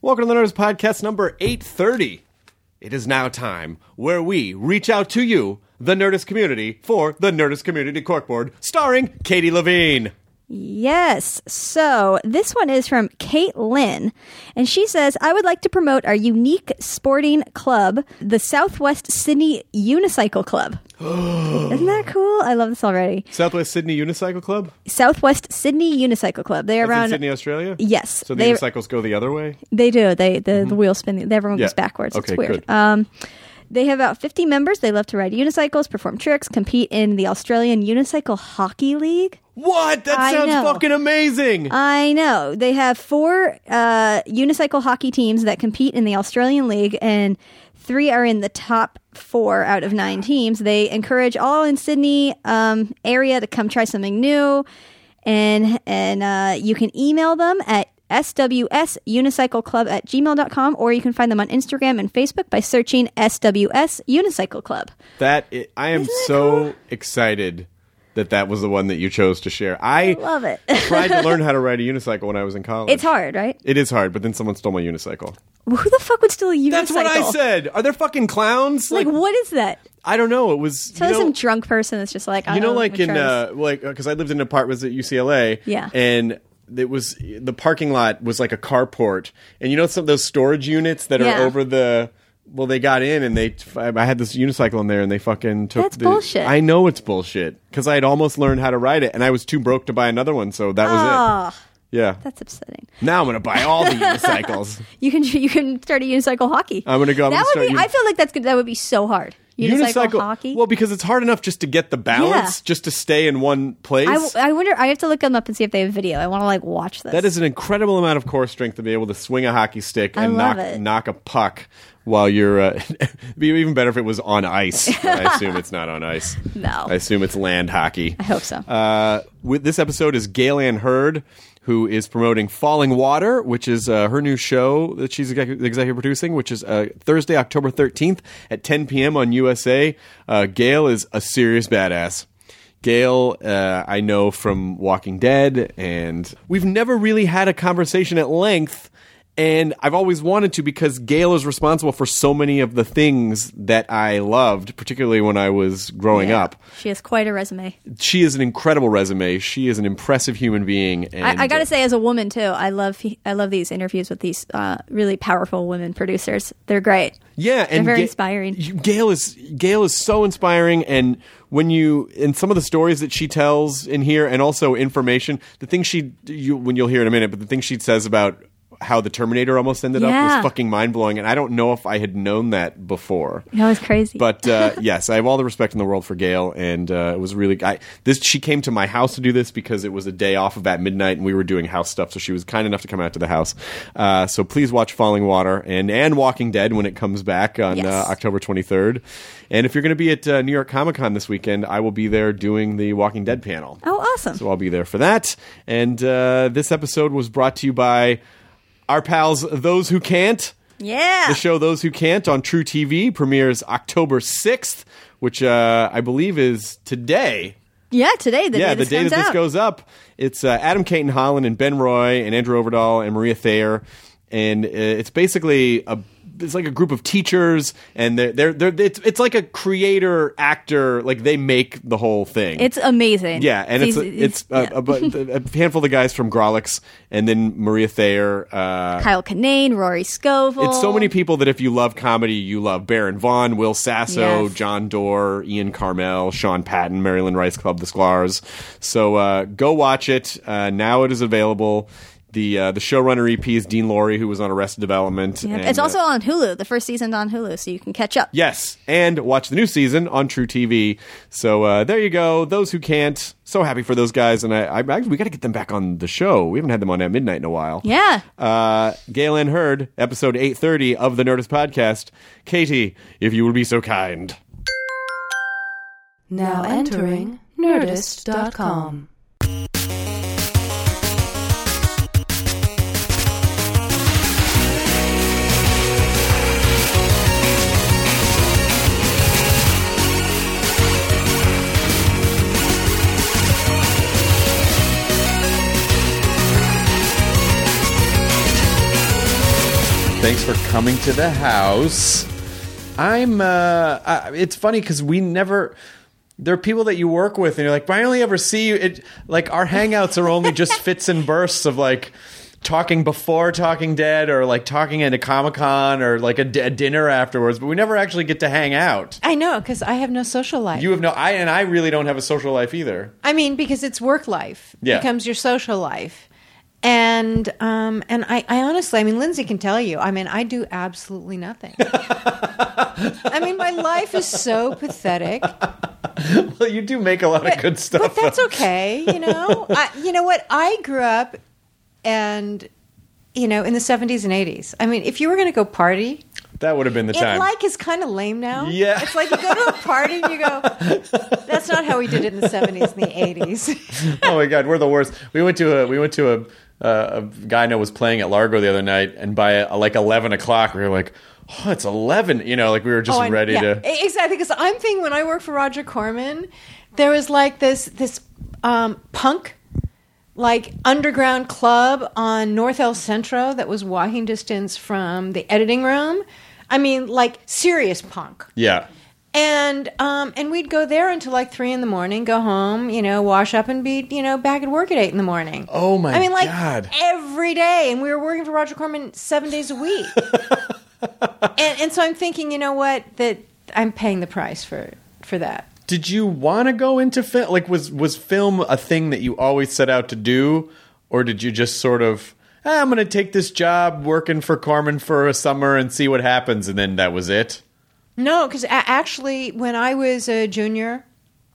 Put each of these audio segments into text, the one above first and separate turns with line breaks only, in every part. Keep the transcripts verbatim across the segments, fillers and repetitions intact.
Welcome to the Nerdist Podcast number eight thirty. It is now time where we reach out to you, the Nerdist community, for the Nerdist Community Corkboard, starring Katie Levine.
Yes. So this one is from Kate Lynn, and she says, I would like to promote our unique sporting club, the Southwest Sydney Unicycle Club. Isn't that cool? I love this already.
Southwest Sydney Unicycle Club?
Southwest Sydney Unicycle Club. They're
That's
around
in Sydney, Australia?
Yes.
So the
they,
unicycles go the other way?
They do. They the,
Mm-hmm.
the wheels spin. Everyone
Yeah.
goes backwards.
Okay,
it's weird.
good.
Um, they have about fifty members. They love to ride unicycles, perform tricks, compete in the Australian Unicycle Hockey League.
What? That
I
sounds
know.
fucking amazing.
I know. They have four uh, unicycle hockey teams that compete in the Australian League, and three are in the top four out of nine teams. They encourage all in Sydney um, area to come try something new, and and uh, you can email them at S W S unicycle club at gmail dot com, or you can find them on Instagram and Facebook by searching S W S Unicycle Club.
That I, I am
Isn't that
so
cool?
excited that that was the one that you chose to share. I,
I love it.
tried to learn how to ride a unicycle when I was in college.
It's hard, right?
It is hard, but then someone stole my unicycle.
Who the fuck would steal a unicycle?
That's what I said. Are there fucking clowns?
Like, what is that?
I don't know. It was
So
you know,
some drunk person that's just like, I
you know,
don't
like in
try
uh, like because I lived in apartments at U C L A.
Yeah.
and it was the parking lot was like a carport, and you know some of those storage units that are
Yeah.
over the. Well, they got in and they. I had this unicycle in there, and they fucking took.
That's
the,
bullshit.
I know it's bullshit because I had almost learned how to ride it, and I was too broke to buy another one, so that was
Oh,
it. Yeah.
that's upsetting.
Now I'm gonna buy all the unicycles.
You can you can start a unicycle hockey.
I'm gonna go. I'm
that
gonna
would
start
be.
uni-
I feel like that's good. That would be so hard. Unicycle, hockey.
Well, because it's hard enough just to get the balance,
Yeah.
just to stay in one place.
I, w- I wonder. I have to look them up and see if they have video. I want to like watch this.
That is an incredible amount of core strength to be able to swing a hockey stick
I
and
love
knock
it.
knock a puck while you're. Uh, it'd be even better if it was on ice. But I assume it's not on ice.
No.
I assume it's land hockey.
I hope so.
Uh, with this episode is Gail Ann Hurd, who is promoting Falling Water, which is uh, her new show that she's executive, executive producing, which is uh, Thursday, October thirteenth at ten p.m. on U S A. Uh, Gail is a serious badass. Gail, uh, I know from Walking Dead, and we've never really had a conversation at length, and I've always wanted to because Gail is responsible for so many of the things that I loved, particularly when I was growing
Yeah.
up.
She has quite a resume.
She is an incredible resume. She is an impressive human being. And,
I, I got
uh,
to say, as a woman too, I love I love these interviews with these uh, really powerful women producers. They're great.
Yeah, and
very
Ga-
inspiring.
you- Gail is Gail is so inspiring, and when you in some of the stories that she tells in here, and also information, the things she you when you'll hear in a minute, but the things she says about how the Terminator almost ended up
Yeah.
was fucking mind blowing, and I don't know if I had known that before.
That was crazy.
But uh, yes, I have all the respect in the world for Gail, and uh, it was really I, this. She came to my house to do this because it was a day off of at midnight, and we were doing house stuff. So she was kind enough to come out to the house. Uh, so please watch Falling Water and and Walking Dead when it comes back on
Yes.
uh, October twenty-third. And if you're going to be at uh, New York Comic Con this weekend, I will be there doing the Walking Dead panel.
oh, awesome.
So I'll be there for that. And uh, this episode was brought to you by our pals, Those Who Can't.
yeah.
The show Those Who Can't on True T V premieres October sixth, which uh, I believe is today.
yeah. Today, the
yeah,
day this
the day
comes
that this
out.
goes up. It's uh, Adam Caton Holland and Ben Roy and Andrew Overdahl and Maria Thayer. And uh, it's basically a it's like a group of teachers, and they're, they're, they're it's, it's like a creator actor, like they make the whole thing.
It's amazing.
Yeah, and it's
These-
it's
yeah.
a, a, a handful of guys from Grawlix, and then Maria Thayer. Uh,
Kyle Kinane, Rory Scovel.
it's so many people that if you love comedy, you love Baron Vaughn, Will Sasso,
Yes.
John Doerr, Ian Carmel, Sean Patton, Maryland Rice Club, The Sklar's. So uh, go watch it. Uh, now it is available. The uh, the showrunner E P is Dean Lorey, who was on Arrested Development.
Yeah,
and,
it's also
uh,
on Hulu. The first season's on Hulu, so you can catch up.
yes, and watch the new season on True T V. So uh, there you go. Those who can't, so happy for those guys, and I, I, I we got to get them back on the show. We haven't had them on at midnight in a while.
Yeah.
Uh, Gail Ann Hurd, episode eight thirty of the Nerdist Podcast. Katie, if you would be so kind.
Now entering Nerdist dot com.
Thanks for coming to the house. I'm, uh, uh it's funny because we never, there are people that you work with and you're like, but I only ever see you, it, like our hangouts are only just fits and bursts of like talking before Talking Dead or like talking at a Comic-Con or like a, d- a dinner afterwards, but we never actually get to hang out.
I know, because I have no social life.
You have no, I, and I really don't have a social life either.
I mean, because it's work life.
Yeah.
Becomes your social life. And um, and I, I honestly, I mean, Lindsay can tell you, I mean, I do absolutely nothing. I mean, my life is so pathetic.
Well, you do make a lot
But,
of good stuff.
but that's
though.
okay, you know? I, you know what? I grew up and, you know, in the seventies and eighties. I mean, if you were going to go party,
That would have been the
it
time.
like is kind of lame now.
Yeah.
It's like you go to a party and you go, that's not how we did it in the seventies and the eighties.
Oh my God, we're the worst. We went to a we went to a uh, a guy I know was playing at Largo the other night, and by uh, like eleven o'clock, we were like, oh, it's eleven. You know, like we were just
Oh, and-
ready
yeah,
to.
Exactly, because I'm thinking when I worked for Roger Corman, there was like this this um, punk, like underground club on North El Centro that was walking distance from the editing room. I mean, like serious punk.
Yeah.
And um, and we'd go there until like three in the morning, go home, you know, wash up and be, you know, back at work at eight in the morning.
Oh my
I mean, like
God.
every day, and we were working for Roger Corman seven days a week. and and so I'm thinking, you know what, that I'm paying the price for for that.
Did you want to go into film? Like, was was film a thing that you always set out to do, or did you just sort of, ah, I'm going to take this job working for Corman for a summer and see what happens, and then that was it?
No, because actually, when I was a junior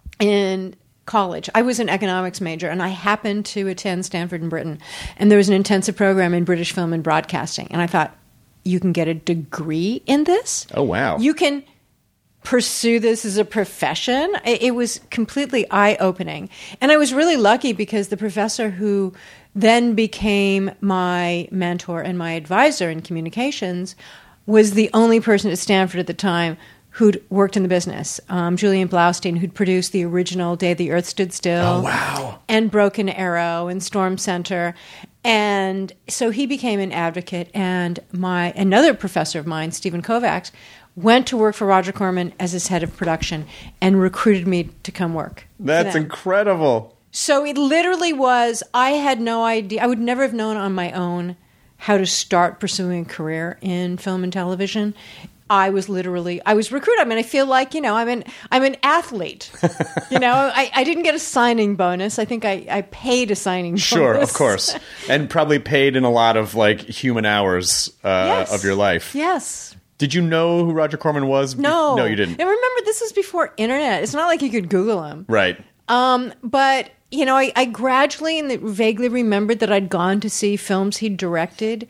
in college, I was an economics major, and I happened to attend Stanford in Britain, and there was an intensive program in British film and broadcasting, and I thought, you can get a degree in this?
Oh, wow.
You can pursue this as a profession. It, it was completely eye-opening. And I was really lucky because the professor who then became my mentor and my advisor in communications was the only person at Stanford at the time who'd worked in the business. Um, Julian Blaustein, who'd produced the original Day the Earth Stood Still.
Oh, wow.
And Broken Arrow and Storm Center. And so he became an advocate. And my another professor of mine, Stephen Kovacs, went to work for Roger Corman as his head of production and recruited me to come work. for
That's
them.
incredible.
So it literally was, I had no idea. I would never have known on my own how to start pursuing a career in film and television. I was literally, I was recruited. I mean, I feel like, you know, I'm an, I'm an athlete. You know, I, I didn't get a signing bonus. I think I, I paid a signing bonus.
Sure, of course. And probably paid in a lot of, like, human hours uh,
Yes.
of your life.
Yes.
Did you know who Roger Corman was?
No.
No, you didn't.
And remember, this was before internet. It's not like you could Google him.
Right.
Um, but, you know, I, I gradually and vaguely remembered that I'd gone to see films he'd directed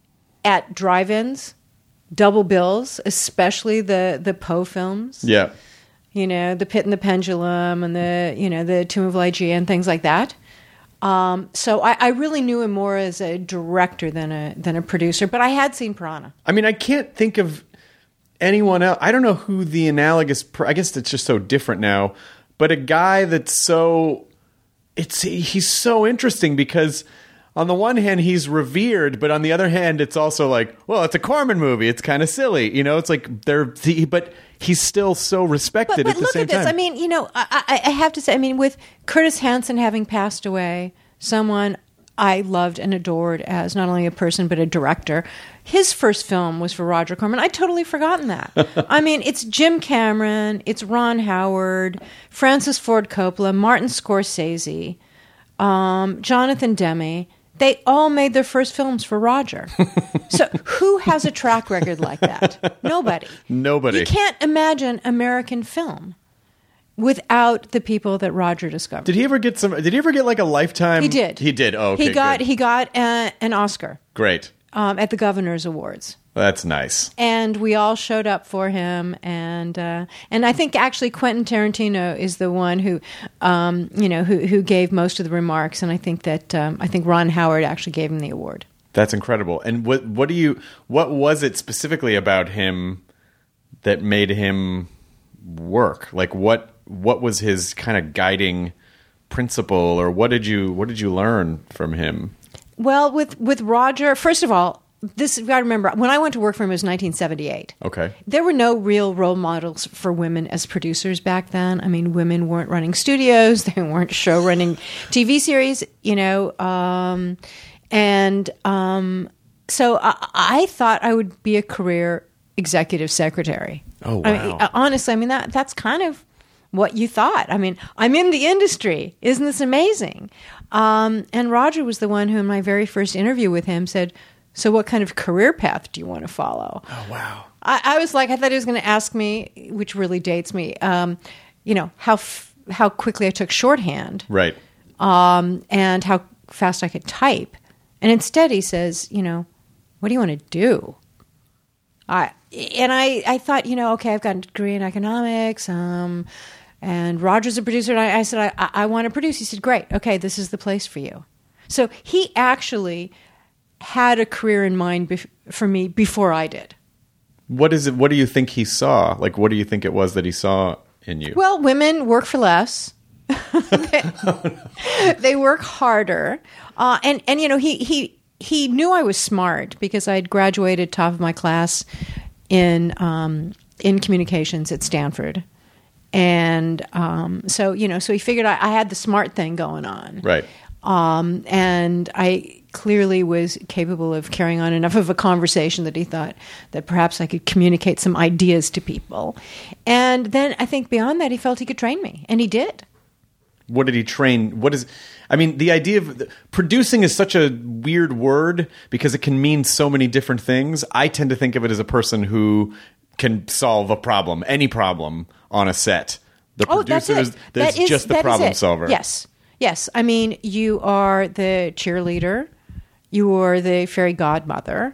at drive-ins, double bills, especially the, the Poe films.
Yeah.
You know, The Pit and the Pendulum and the, you know, the Tomb of Ligeia and things like that. Um, so I, I really knew him more as a director than a than a producer, but I had seen Piranha.
I mean, I can't think of anyone else. I don't know who the analogous, per- I guess it's just so different now, but a guy that's so, it's he's so interesting because on the one hand, he's revered, but on the other hand, it's also like, well, it's a Corman movie. It's kind of silly. You know, it's like they're, he, but he's still so respected
But, but
at the
look
same
at this.
time.
I mean, you know, I, I, I have to say, I mean, with Curtis Hanson having passed away, someone I loved and adored as not only a person but a director, his first film was for Roger Corman. I'd totally forgotten that. I mean, it's Jim Cameron, it's Ron Howard, Francis Ford Coppola, Martin Scorsese, um, Jonathan Demme. They all made their first films for Roger. So who has a track record like that? Nobody.
Nobody.
You can't imagine American film without the people that Roger discovered.
Did he ever get some, did he ever get like a lifetime?
He did.
He did. Oh, okay.
He got
good.
he got uh, an Oscar
Great.
um, at the Governor's Awards.
That's nice.
And we all showed up for him, and uh, and I think actually Quentin Tarantino is the one who, um, you know, who who gave most of the remarks, and I think that um, I think Ron Howard actually gave him the award.
That's incredible. And what what do you what was it specifically about him that made him work? Like what what was his kind of guiding principle, or what did you what did you learn from him?
Well, with with Roger, first of all, this you got to remember, when I went to work for him, it was nineteen seventy-eight.
Okay.
There were no real role models for women as producers back then. I mean, women weren't running studios. They weren't show running T V series, you know. Um, and um, so I, I thought I would be a career executive secretary.
Oh, wow.
I mean, honestly, I mean, that that's kind of what you thought. I mean, I'm in the industry. Isn't this amazing? Um, and Roger was the one who, in my very first interview with him, said, so what kind of career path do you want to follow?
Oh, wow.
I, I was like, I thought he was going to ask me, which really dates me, um, you know, how f- how quickly I took shorthand.
Right.
Um, and how fast I could type. And instead he says, you know, what do you want to do? I And I, I thought, you know, okay, I've got a degree in economics, um, and Roger's a producer. And I, I said, I, I want to produce. He said, great. Okay, this is the place for you. So he actually had a career in mind bef- for me before I did.
What is it? What do you think he saw? Like, what do you think it was that he saw in you?
Well, women work for less. they, they work harder. Uh, and, and, you know, he, he, he knew I was smart because I'd graduated top of my class in, um, in communications at Stanford. And um, so, you know, so he figured I, I had the smart thing going on.
Right.
Um, and I clearly was capable of carrying on enough of a conversation that he thought that perhaps I could communicate some ideas to people. And then I think beyond that, he felt he could train me, and he did.
What did he train? What is, I mean, the idea of producing is such a weird word because it can mean so many different things. I tend to think of it as a person who can solve a problem, any problem on a set. The
Oh, that's
producer
it.
is there's
That is-
just the
that is
problem
it.
solver.
Yes. Yes. I mean, you are the cheerleader. You are the fairy godmother.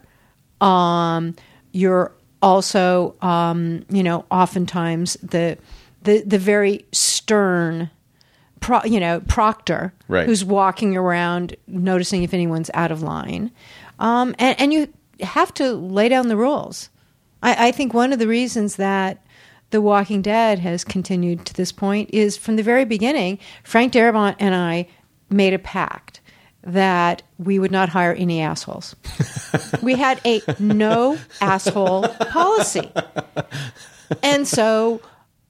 Um, you're also, um, you know, oftentimes the the the very stern, pro, you know, proctor
Right.
who's walking around noticing if anyone's out of line, um, and, and you have to lay down the rules. I, I think one of the reasons that The Walking Dead has continued to this point is from the very beginning, Frank Darabont and I made a pact that we would not hire any assholes. We had a no asshole policy. And so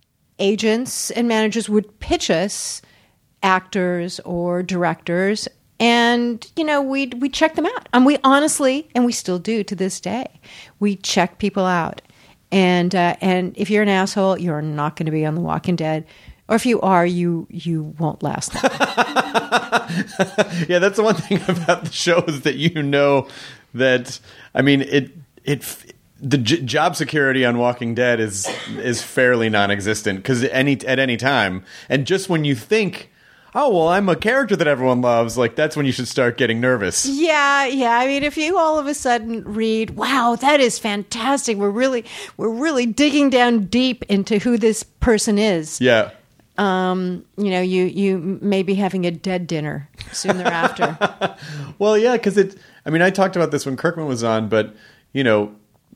agents and managers would pitch us actors or directors, and, you know, we'd, we'd check them out. And we honestly, and we still do to this day, we check people out. And uh, and if you're an asshole, you're not going to be on The Walking Dead. Or if you are, you you won't last long.
Yeah, that's the one thing about the show is that you know that, I mean, it it the j- job security on Walking Dead is is fairly non-existent because any at any time, and just when you think, oh, well, I'm a character that everyone loves, like that's when you should start getting nervous.
Yeah, yeah. I mean, if you all of a sudden read, wow, that is fantastic. We're really we're really digging down deep into who this person is.
Yeah.
Um, you know, you you may be having a dead dinner soon thereafter.
Well, yeah, because it. I mean, I talked about this when Kirkman was on, but you know,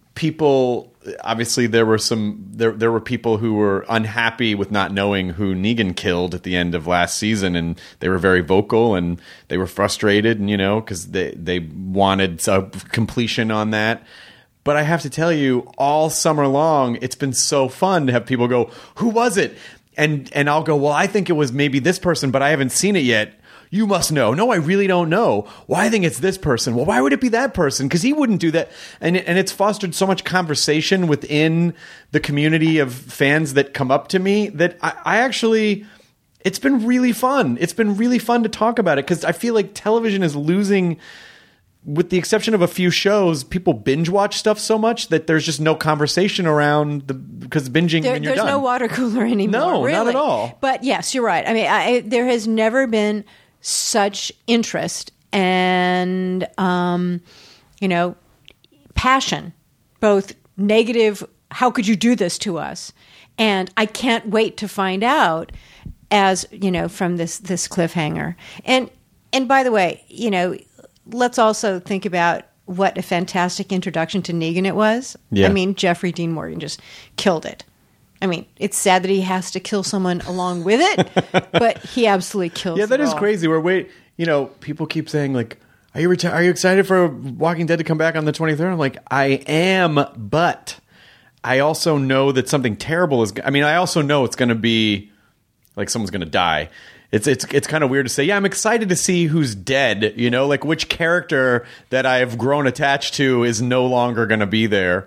people obviously there were some there there were people who were unhappy with not knowing who Negan killed at the end of last season, and they were very vocal and they were frustrated, and you know, because they they wanted a completion on that. But I have to tell you, all summer long, it's been so fun to have people go, "Who was it?" And and I'll go, well, I think it was maybe this person, but I haven't seen it yet. You must know. No, I really don't know. Well, I think it's this person. Well, why would it be that person? Because he wouldn't do that. And and it's fostered so much conversation within the community of fans that come up to me that I, I actually, it's been really fun. It's been really fun to talk about it because I feel like television is losing, with the exception of a few shows, people binge watch stuff so much that there's just no conversation around the because binging
There,
when you're
there's
done.
no water cooler anymore.
No,
really.
not at all.
But yes, you're right. I mean, I, there has never been such interest and, um, you know, passion, both negative, how could you do this to us? And I can't wait to find out, as, you know, from this, this cliffhanger. And, and by the way, you know, let's also think about what a fantastic introduction to Negan it was.
Yeah.
I mean, Jeffrey Dean Morgan just killed it. I mean, it's sad that he has to kill someone along with it, but he absolutely kills
Yeah, that
it
is
all.
crazy. We're wait, you know, people keep saying like, are you reti- are you excited for Walking Dead to come back on the twenty-third? I'm like, I am, but I also know that something terrible is. I mean, I also know it's going to be like someone's going to die. It's it's it's kind of weird to say. Yeah, I'm excited to see who's dead. You know, like which character that I have grown attached to is no longer going to be there.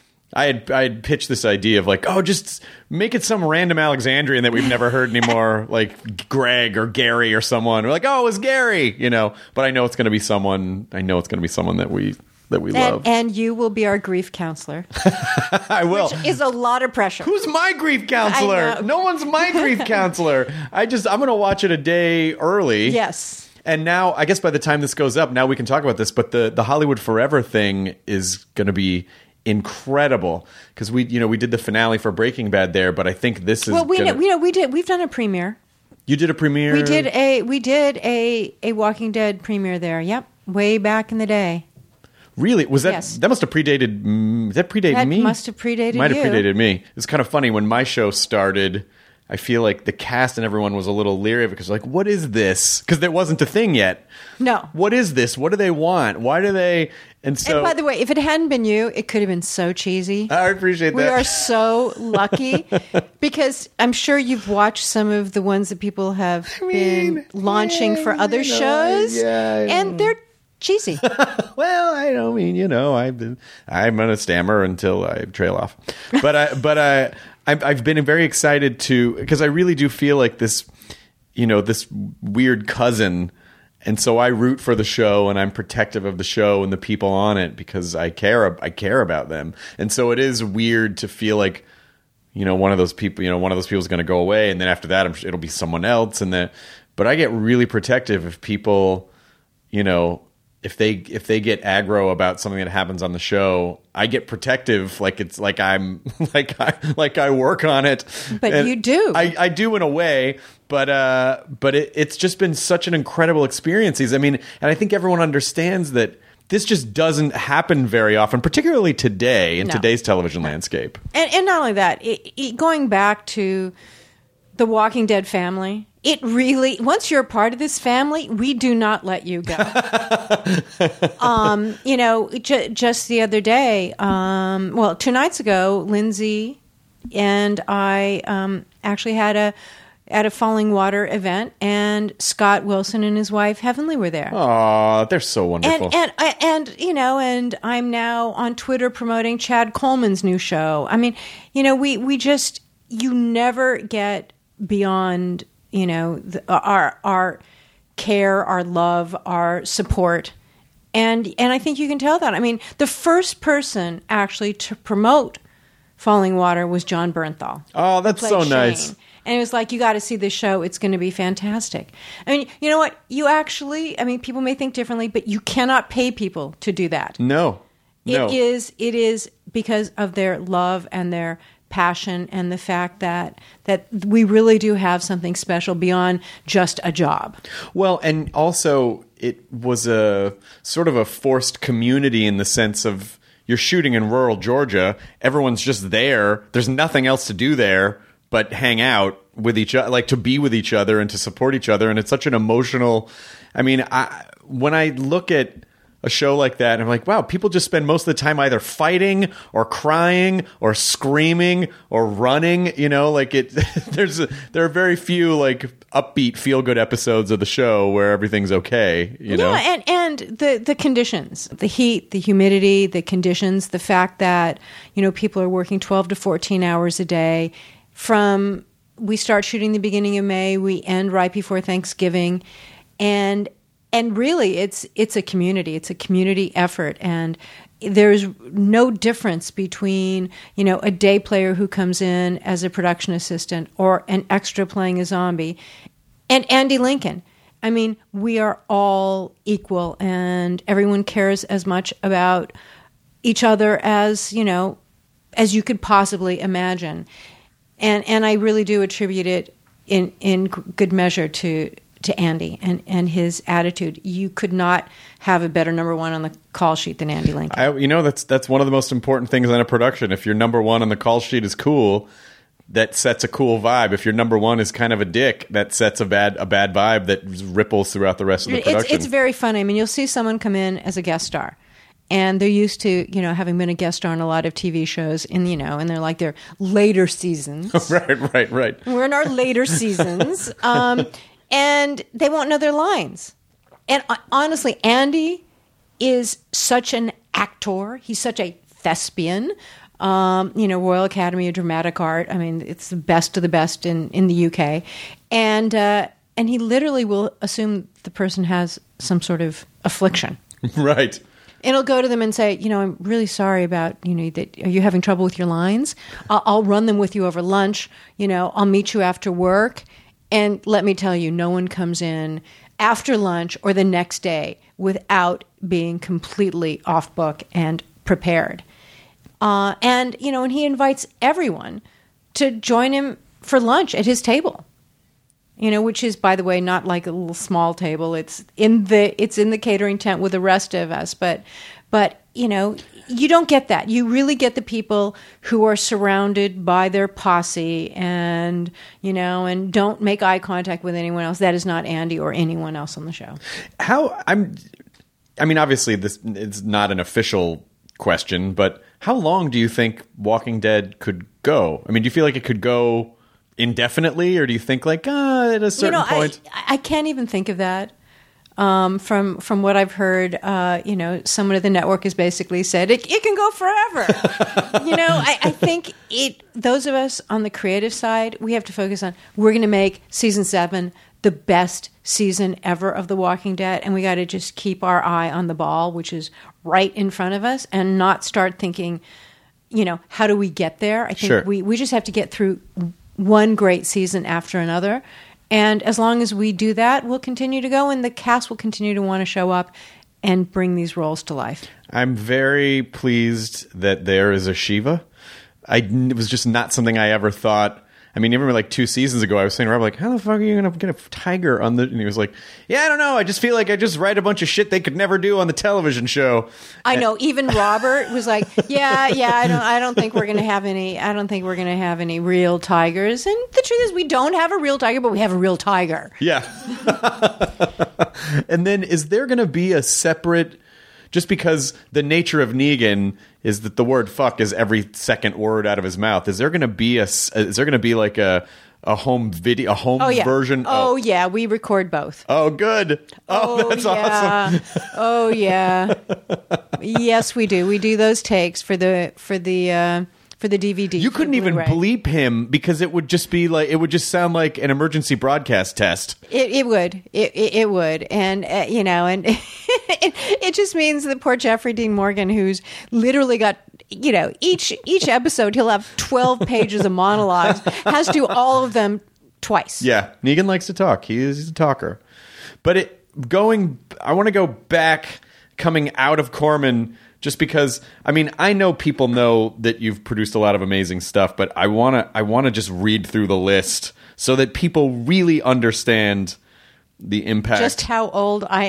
I had I had pitched this idea of like, oh, just make it some random Alexandrian that we've never heard anymore, like Greg or Gary or someone. We're like, oh, it was Gary, you know. But I know it's going to be someone. I know it's going to be someone that we that we love.
And, and you will be our grief counselor.
I will.
Which is a lot of pressure.
Who's my grief counselor?
I know.
No one's my grief counselor. I just I'm going to watch it a day early.
Yes.
And now, I guess by the time this goes up, now we can talk about this. But the the Hollywood Forever thing is going to be incredible because we you know we did the finale for Breaking Bad there, but I think this is
well we
gonna...
know, we know we did we've done a premiere.
You did a premiere.
We did a we did a a Walking Dead premiere there. Yep, way back in the day.
Really? Was that
Yes.
that must have predated mm, that predated
That
me?
must have predated
Might
you.
have predated me. It's kind of funny when my show started. I feel like the cast and everyone was a little leery of it because like, what is this? Because there wasn't a thing yet.
No.
What is this? What do they want? Why do they? And so,
And by the way, if it hadn't been you, it could have been so cheesy.
I appreciate
We
that.
are so lucky because I'm sure you've watched some of the ones that people have
mean,
been launching
yeah,
for other
you know,
shows,
yeah, I
and
know.
they're cheesy.
Well, I don't mean, you know, I've been, I'm going to stammer until I trail off. But I, but I, I've, I've been very excited to, because I really do feel like this, you know, this weird cousin. And so I root for the show and I'm protective of the show and the people on it because I care, I care about them. And so it is weird to feel like, you know, one of those people, you know, one of those people is going to go away. And then after that, I'm, it'll be someone else. And then, but I get really protective if people, you know, if they if they get aggro about something that happens on the show, I get protective, like it's like I'm like I like I work on it.
But
And
you do.
I, I do in a way, but uh, but it, it's just been such an incredible experience. I mean, and I think everyone understands that this just doesn't happen very often, particularly today in
No.
today's television landscape.
And, and not only that, it, it, going back to the Walking Dead family, it really, once you're a part of this family, we do not let you go. um, you know, ju- just the other day, um, well, two nights ago, Lindsay and I um, actually had a at a Falling Water event, and Scott Wilson and his wife Heavenly were there.
Aw, they're so wonderful.
And and and you know, and I'm now on Twitter promoting Chad Coleman's new show. I mean, you know, we we just you never get beyond, you know, the, our our care, our love, our support. And and I think you can tell that. I mean, the first person actually to promote Falling Water was John Bernthal.
Oh, that's
Played
so
Shane.
nice.
And it was like, you got to see this show. It's going to be fantastic. I mean, you know what? You actually, I mean, people may think differently, but you cannot pay people to do that.
No. No.
It is it is because of their love and their passion and the fact that that we really do have something special beyond just a job.
Well, and also it was a sort of a forced community in the sense of you're shooting in rural Georgia. Everyone's just there. There's nothing else to do there but hang out with each other, like to be with each other and to support each other. And it's such an emotional, I mean, I, when I look at a show like that, I'm like, wow, people just spend most of the time either fighting or crying or screaming or running, you know, like it, there's, a, there are very few like upbeat feel good episodes of the show where everything's okay, you know?
Yeah, and, and the, the conditions, the heat, the humidity, the conditions, the fact that, you know, people are working twelve to fourteen hours a day from, we start shooting the beginning of May, we end right before Thanksgiving. And, and really it's, it's a community, it's a community effort. And there's no difference between, you know, a day player who comes in as a production assistant or an extra playing a zombie and Andy Lincoln. I mean, we are all equal and everyone cares as much about each other as, you know, as you could possibly imagine. And and I really do attribute it in, in good measure to to Andy and, and his attitude. You could not have a better number one on the call sheet than Andy Lincoln.
I, you know, that's that's one of the most important things in a production. If your number one on the call sheet is cool, that sets a cool vibe. If your number one is kind of a dick, that sets a bad a bad vibe that ripples throughout the rest of the production.
It's, it's very funny. I mean, you'll see someone come in as a guest star, and they're used to, you know, having been a guest star on a lot of T V shows, and you know, and they're like their later seasons.
right, right, right.
We're in our later seasons, um, and they won't know their lines. And uh, honestly, Andy is such an actor. He's such a thespian. Um, you know, Royal Academy of Dramatic Art. I mean, it's the best of the best in, in the U K. And uh, and he literally will assume the person has some sort of affliction.
Right.
And he'll go to them and say, you know, I'm really sorry about, you know, that are you having trouble with your lines? I'll, I'll run them with you over lunch. You know, I'll meet you after work. And let me tell you, no one comes in after lunch or the next day without being completely off book and prepared. Uh, and, you know, and he invites everyone to join him for lunch at his table, you know, which is, by the way, not like a little small table. It's in the it's in the catering tent with the rest of us. But, but you know, you don't get that. You really get the people who are surrounded by their posse and, you know, and don't make eye contact with anyone else. That is not Andy or anyone else on the show.
How I'm, I mean, obviously this it's not an official question, but how long do you think Walking Dead could go? I mean, do you feel like it could go indefinitely, or do you think like ah, at a certain
you know,
point?
I, I can't even think of that. Um, from from what I've heard, uh, you know, someone at the network has basically said it, it can go forever. you know, I, I think it. Those of us on the creative side, we have to focus on we're going to make season seven the best season ever of The Walking Dead, and we got to just keep our eye on the ball, which is right in front of us, and not start thinking, you know, how do we get there? I think
Sure.
we we just have to get through one great season after another. And as long as we do that, we'll continue to go, and the cast will continue to want to show up and bring these roles to life. I'm
very pleased that there is a Shiva. I, it was just not something I ever thought. I mean, even like two seasons ago, I was saying to Rob, like, how the fuck are you going to get a tiger on the... And he was like, yeah, I don't know. I just feel like I just write a bunch of shit they could never do on the television show.
I know. Even Robert was like, yeah, yeah, I don't I don't think we're going to have any... I don't think we're going to have any real tigers. And the truth is, we don't have a real tiger, but we have a real tiger.
Yeah. And then is there going to be a separate... Just because the nature of Negan is that the word "fuck" is every second word out of his mouth, is there going to be a? Is there going to be like a a home video, a home
oh, yeah.
version?
Oh, oh yeah, we record both.
Oh, good. Oh,
oh
that's
yeah.
awesome.
Oh yeah. Yes, we do. We do those takes for the for the. Uh, For the D V D.
You couldn't even bleep him because it would just be like, it would just sound like an emergency broadcast test.
It, it would. It, it, it would. And, uh, you know, and it, it just means that poor Jeffrey Dean Morgan, who's literally got, you know, each each episode, he'll have twelve pages of monologues, has to do all of them twice.
Yeah. Negan likes to talk. He is, he's a talker. But it going, I want to go back, coming out of Corman, just because, I mean, I know people know that you've produced a lot of amazing stuff, but I want to I want to just read through the list so that people really understand the impact.
Just how old I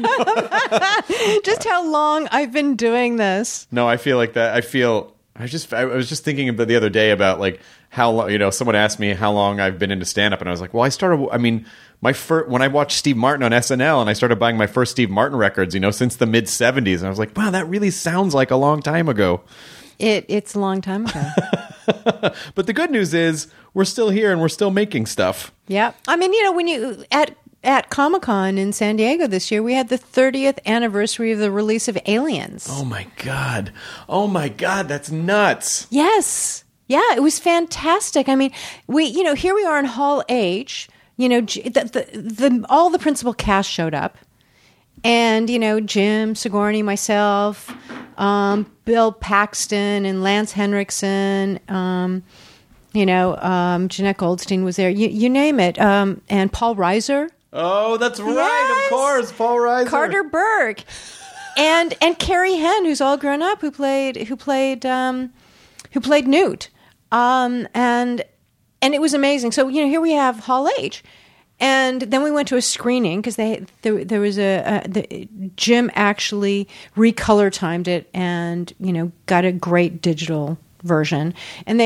am. Just how long I've been doing this.
No, I feel like that. I feel, I just, I was just thinking about the other day about like how long, you know, someone asked me how long I've been into stand-up, and I was like, well, I started, I mean, my first, when I watched Steve Martin on S N L and I started buying my first Steve Martin records, you know, since the mid seventies, and I was like, wow, that really sounds like a long time ago.
It It's a long time ago.
But the good news is we're still here and we're still making stuff.
Yeah. I mean, you know, when you, at, at Comic-Con in San Diego this year, we had the thirtieth anniversary of the release of Aliens.
Oh my God. Oh my God, that's nuts.
Yes. Yeah, it was fantastic. I mean, we, you know, here we are in Hall H. You know, the, the, the, all the principal cast showed up. And, you know, Jim Sigourney, myself, um, Bill Paxton and Lance Henriksen, um, you know, um, Jeanette Goldstein was there. You, you name it. Um, and Paul Reiser.
Oh, that's right.
Yes!
Of course. Paul Reiser.
Carter Burke. And and Carrie Henn, who's all grown up, who played who played um, who played Newt. Um, and and it was amazing. So, you know, here we have Hall H. And then we went to a screening because they there, there was a, a the, Jim actually recolor timed it and, you know, got a great digital version. And they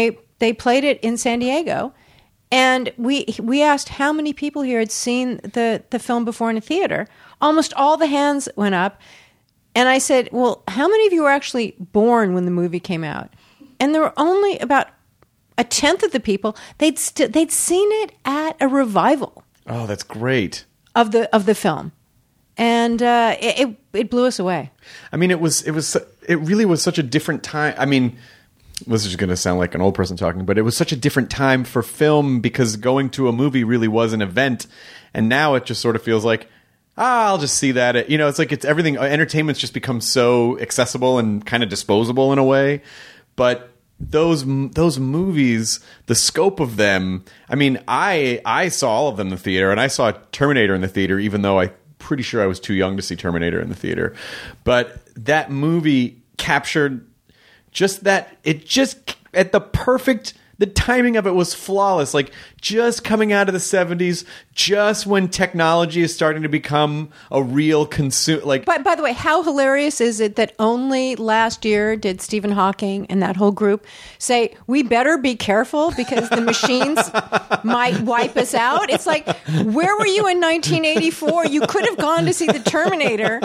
they played it in San Diego, and we we asked how many people here had seen the, the film before in a theater. Almost all the hands went up. And I said, well, how many of you were actually born when the movie came out? And there were only about a tenth of the people. They'd st- they'd seen it at a revival.
Oh, that's great.
Of the of the film. And uh, it, it it blew us away.
I mean, it was it was it really was such a different time. I mean, this is going to sound like an old person talking, but it was such a different time for film because going to a movie really was an event, and now it just sort of feels like, ah, I'll just see that. You know, it's like it's everything. Entertainment's just become so accessible and kind of disposable in a way. But those those movies, the scope of them. I mean, I I saw all of them in the theater, and I saw Terminator in the theater, even though I'm pretty sure I was too young to see Terminator in the theater. But that movie captured just that. It just at the perfect. The timing of it was flawless, like just coming out of the seventies, just when technology is starting to become a real consumer. Like,
But by the way, how hilarious is it that only last year did Stephen Hawking and that whole group say, we better be careful because the machines might wipe us out? It's like, where were you in nineteen eighty-four? You could have gone to see the Terminator.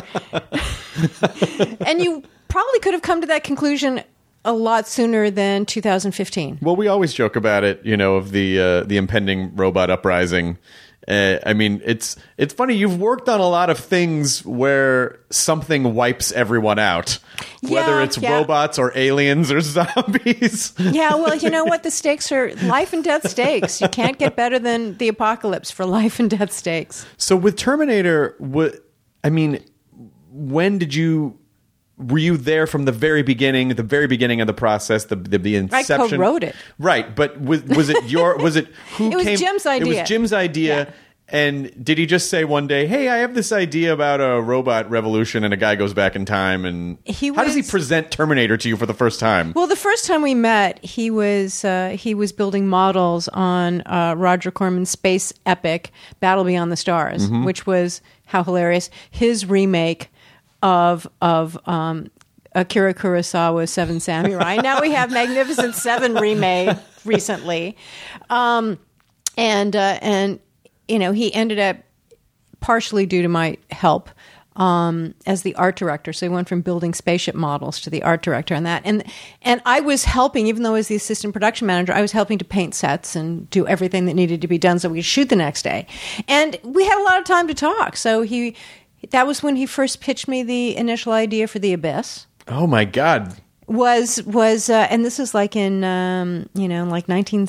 And you probably could have come to that conclusion a lot sooner than two thousand fifteen.
Well, we always joke about it, you know, of the uh, the impending robot uprising. Uh, I mean, it's it's funny. You've worked on a lot of things where something wipes everyone out, whether
Yeah,
it's
yeah.
robots or aliens or zombies.
Yeah, well, you know what? The stakes are life and death stakes. You can't get better than the apocalypse for life and death stakes.
So with Terminator, what I mean, when did you? Were you there from the very beginning, the very beginning of the process, the the, the inception?
I co-wrote it.
Right, but was, was it your? Was it who?
It was
came,
Jim's
It
idea.
was Jim's idea.
Yeah.
And did he just say one day, "Hey, I have this idea about a robot revolution," and a guy goes back in time? And
He
how does he
was-
present Terminator to you for the first time?
Well, the first time we met, he was uh, he was building models on uh, Roger Corman's space epic Battle Beyond the Stars,
Mm-hmm.
which was how hilarious his remake of of um, Akira Kurosawa's Seven Samurai. Now we have Magnificent Seven remade recently, um, and uh, and you know he ended up partially due to my help. Um, as the art director, so he went from building spaceship models to the art director on that, and and I was helping, even though I was the assistant production manager, I was helping to paint sets and do everything that needed to be done so we could shoot the next day, and we had a lot of time to talk. So he, that was when he first pitched me the initial idea for The Abyss.
Oh my God!
Was was uh, and this is like in um, you know like nineteen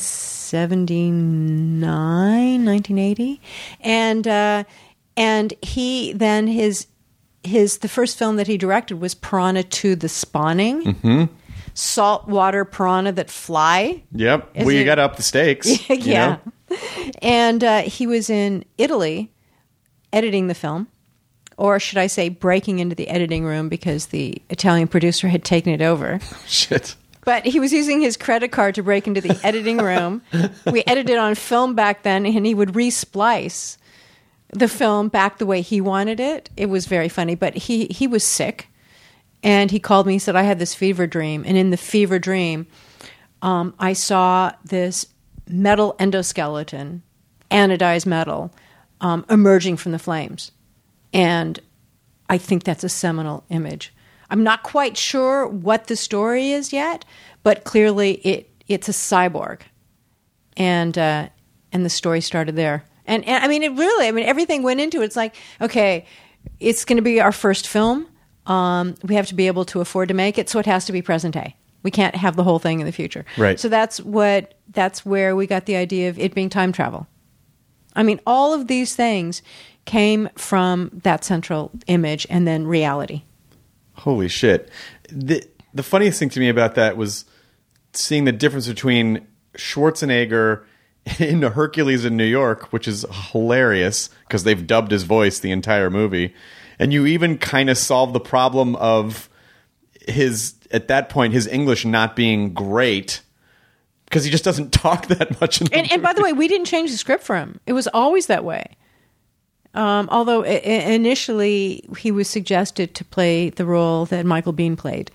seventy-nine, nineteen eighty, and uh, and he then his. His the first film that he directed was Piranha two: The Spawning. Mm-hmm. Saltwater piranha that fly.
Yep,
Is
well, you
it-
got to up the stakes. you
Yeah.
know?
And uh, he was in Italy editing the film, or should I say breaking into the editing room because the Italian producer had taken it over.
Shit.
But he was using his credit card to break into the editing room. We edited on film back then, and he would re-splice the film back the way he wanted it. It was very funny, but he, he was sick, and he called me. He said, I had this fever dream, and in the fever dream, um, I saw this metal endoskeleton, anodized metal, um, emerging from the flames, and I think that's a seminal image. I'm not quite sure what the story is yet, but clearly it it's a cyborg, and uh, and the story started there. And, and I mean, it really, I mean, everything went into it. It's like, okay, it's going to be our first film. Um, we have to be able to afford to make it, so it has to be present day. We can't have the whole thing in the future.
Right.
So that's what, that's where we got the idea of it being time travel. I mean, all of these things came from that central image and then reality.
Holy shit. The the funniest thing to me about that was seeing the difference between Schwarzenegger in Hercules in New York, which is hilarious because they've dubbed his voice the entire movie. And you even kind of solve the problem of his, at that point, his English not being great because he just doesn't talk that much. In the
And, and by the way, we didn't change the script for him. It was always that way. Um, although I- I- initially he was suggested to play the role that Michael Biehn played,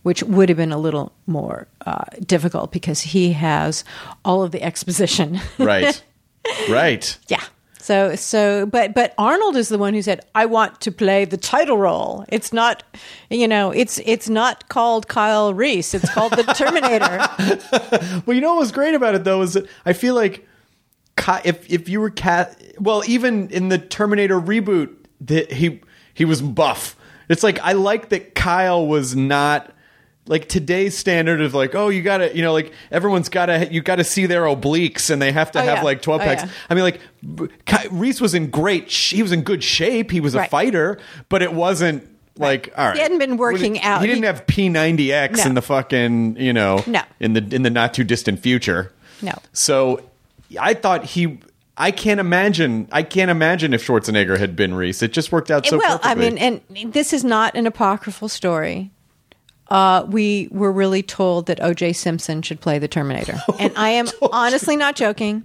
which would have been a little more uh, difficult because he has all of the exposition.
Right. Right.
Yeah. So, so, but, but Arnold is the one who said, "I want to play the title role." It's not, you know, it's, it's not called Kyle Reese. It's called the Terminator.
Well, you know what was great about it though is that I feel like Ky- if if you were cat, well, even in the Terminator reboot, that he he was buff. It's like I like that Kyle was not. Like today's standard of like, oh, you gotta, you know, like everyone's gotta, you gotta see their obliques and they have to
Oh,
have
yeah.
like twelve
Oh,
packs.
yeah.
I mean, like Ky- Reese was in great, sh- he was in good shape. He was a
Right.
fighter, but it wasn't like, all right.
He hadn't been working
He-
out.
He didn't
He-
have P ninety X
No.
in the fucking, you know,
No.
in the in the not too distant future.
No.
So I thought he. I can't imagine. I can't imagine if Schwarzenegger had been Reese. It just worked out so
well,
perfectly.
I mean, and this is not an apocryphal story. Uh, we were really told that O J Simpson should play the Terminator. And I am honestly not joking.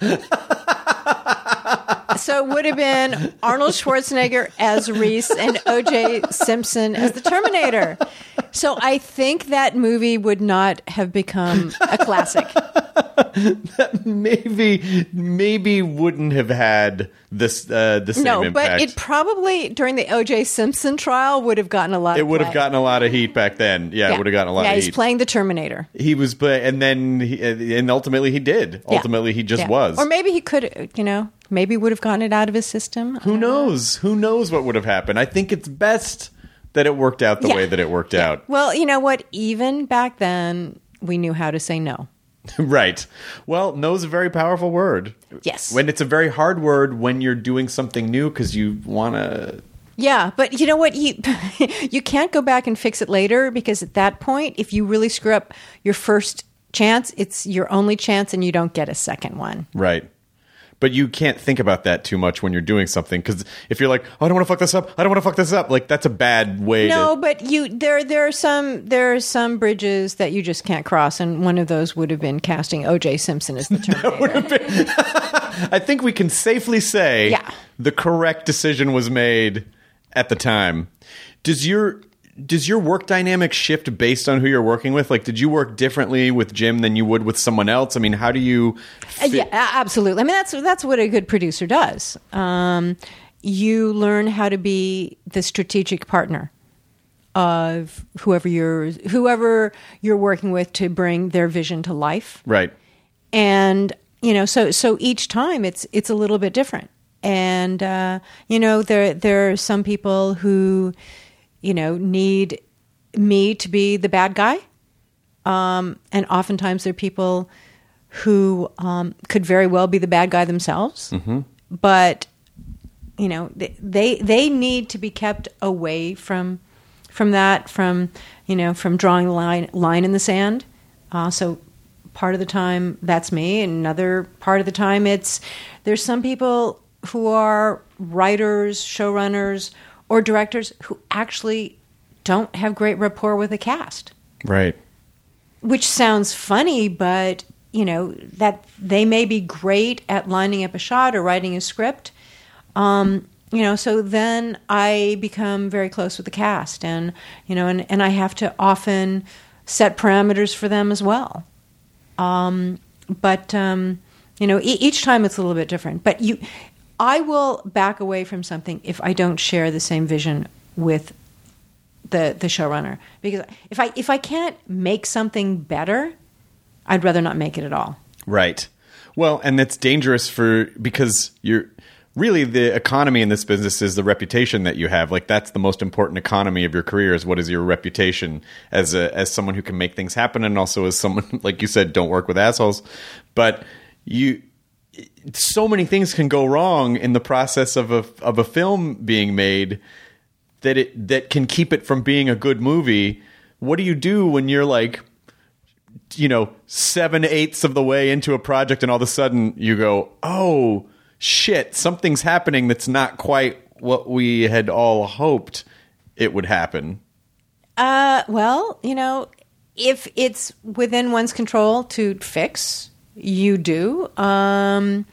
So it would have been Arnold Schwarzenegger as Reese and O J Simpson as the Terminator. So I think that movie would not have become a classic.
maybe maybe wouldn't have had this uh, the same
No,
impact.
but it probably, during the O J Simpson trial, would have gotten a lot
It
of
would have
play.
gotten a lot of heat back then. Yeah, it would have gotten a lot
yeah,
of
he's
heat.
playing the Terminator.
He was, but and then he, and ultimately he did.
Yeah.
Ultimately, he just
Yeah.
was.
Or maybe he could, you know, maybe would have gotten it out of his system.
Who knows? Who knows what would have happened? I think it's best that it worked out the
Yeah.
way that it worked
Yeah.
out.
Well, you know what? Even back then, we knew how to say no.
Right. Well, no is a very powerful word.
Yes.
When it's a very hard word when you're doing something new because you want to.
Yeah, but you know what? You you can't go back and fix it later, because at that point, if you really screw up your first chance, it's your only chance and you don't get a second one.
Right. But you can't think about that too much when you're doing something, because if you're like, oh, I don't want to fuck this up, I don't want to fuck this up, like that's a bad way
No,
to.
but you there there are some there are some bridges that you just can't cross, and one of those would have been casting O J Simpson as the Terminator.
I think we can safely say
Yeah.
the correct decision was made at the time. Does your does your work dynamic shift based on who you're working with? Like, did you work differently with Jim than you would with someone else? I mean, how do you?
Uh, Yeah, a- absolutely. I mean, that's that's what a good producer does. Um, you learn how to be the strategic partner of whoever you're whoever you're working with to bring their vision to life.
Right.
And you know, so so each time it's it's a little bit different. And uh, you know, there there are some people who, you know, need me to be the bad guy. Um, and oftentimes there are people who um, could very well be the bad guy themselves. Mm-hmm. But, you know, they, they they need to be kept away from from that, from, you know, from drawing the line, line in the sand. Uh, so part of the time that's me. And another part of the time it's, there's some people who are writers, showrunners, or directors who actually don't have great rapport with the cast.
Right.
Which sounds funny, but, you know, that they may be great at lining up a shot or writing a script. Um, you know, so then I become very close with the cast, and, you know, and, and I have to often set parameters for them as well. Um, but, um, you know, e- each time it's a little bit different. But you, I will back away from something if I don't share the same vision with the the showrunner, because if I if I can't make something better, I'd rather not make it at all.
Right. Well, and that's dangerous for because you're really the economy in this business is the reputation that you have. Like that's the most important economy of your career is what is your reputation as a as someone who can make things happen, and also as someone like you said, don't work with assholes. But you so many things can go wrong in the process of a of a film being made that it that can keep it from being a good movie. What do you do when you're like, you know, seven eighths of the way into a project and all of a sudden you go, oh shit, something's happening that's not quite what we had all hoped it would happen?
Uh, well, you know, if it's within one's control to fix, you do. Um,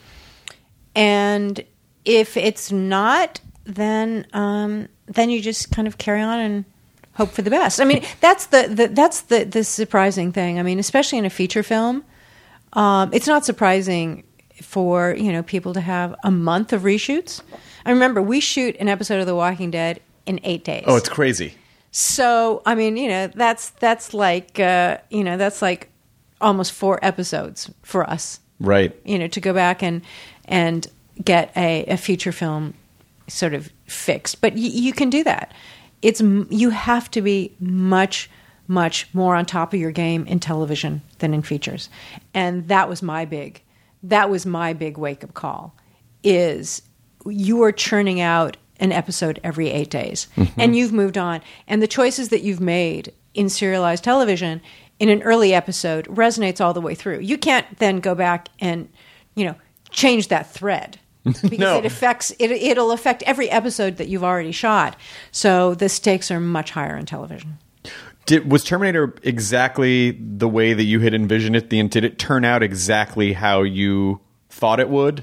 and if it's not, then um, then you just kind of carry on and hope for the best. I mean, that's the, the that's the the surprising thing. I mean, especially in a feature film, um, it's not surprising for, you know, people to have a month of reshoots. I remember we shoot an episode of The Walking Dead in eight days.
Oh, it's crazy.
So, I mean, you know, that's that's like uh, you know, that's like almost four episodes for us.
Right.
You know, to go back and and get a, a feature film sort of fixed. But y- you can do that. It's you have to be much much more on top of your game in television than in features. And that was my big that was my big wake-up call, is you are churning out an episode every eight days, mm-hmm. and you've moved on. And the choices that you've made in serialized television in an early episode resonates all the way through. You can't then go back and, you know, change that thread because
no.
it affects it. It'll affect every episode that you've already shot. So the stakes are much higher in television.
Did, was Terminator exactly the way that you had envisioned it? The, did it turn out exactly how you thought it would?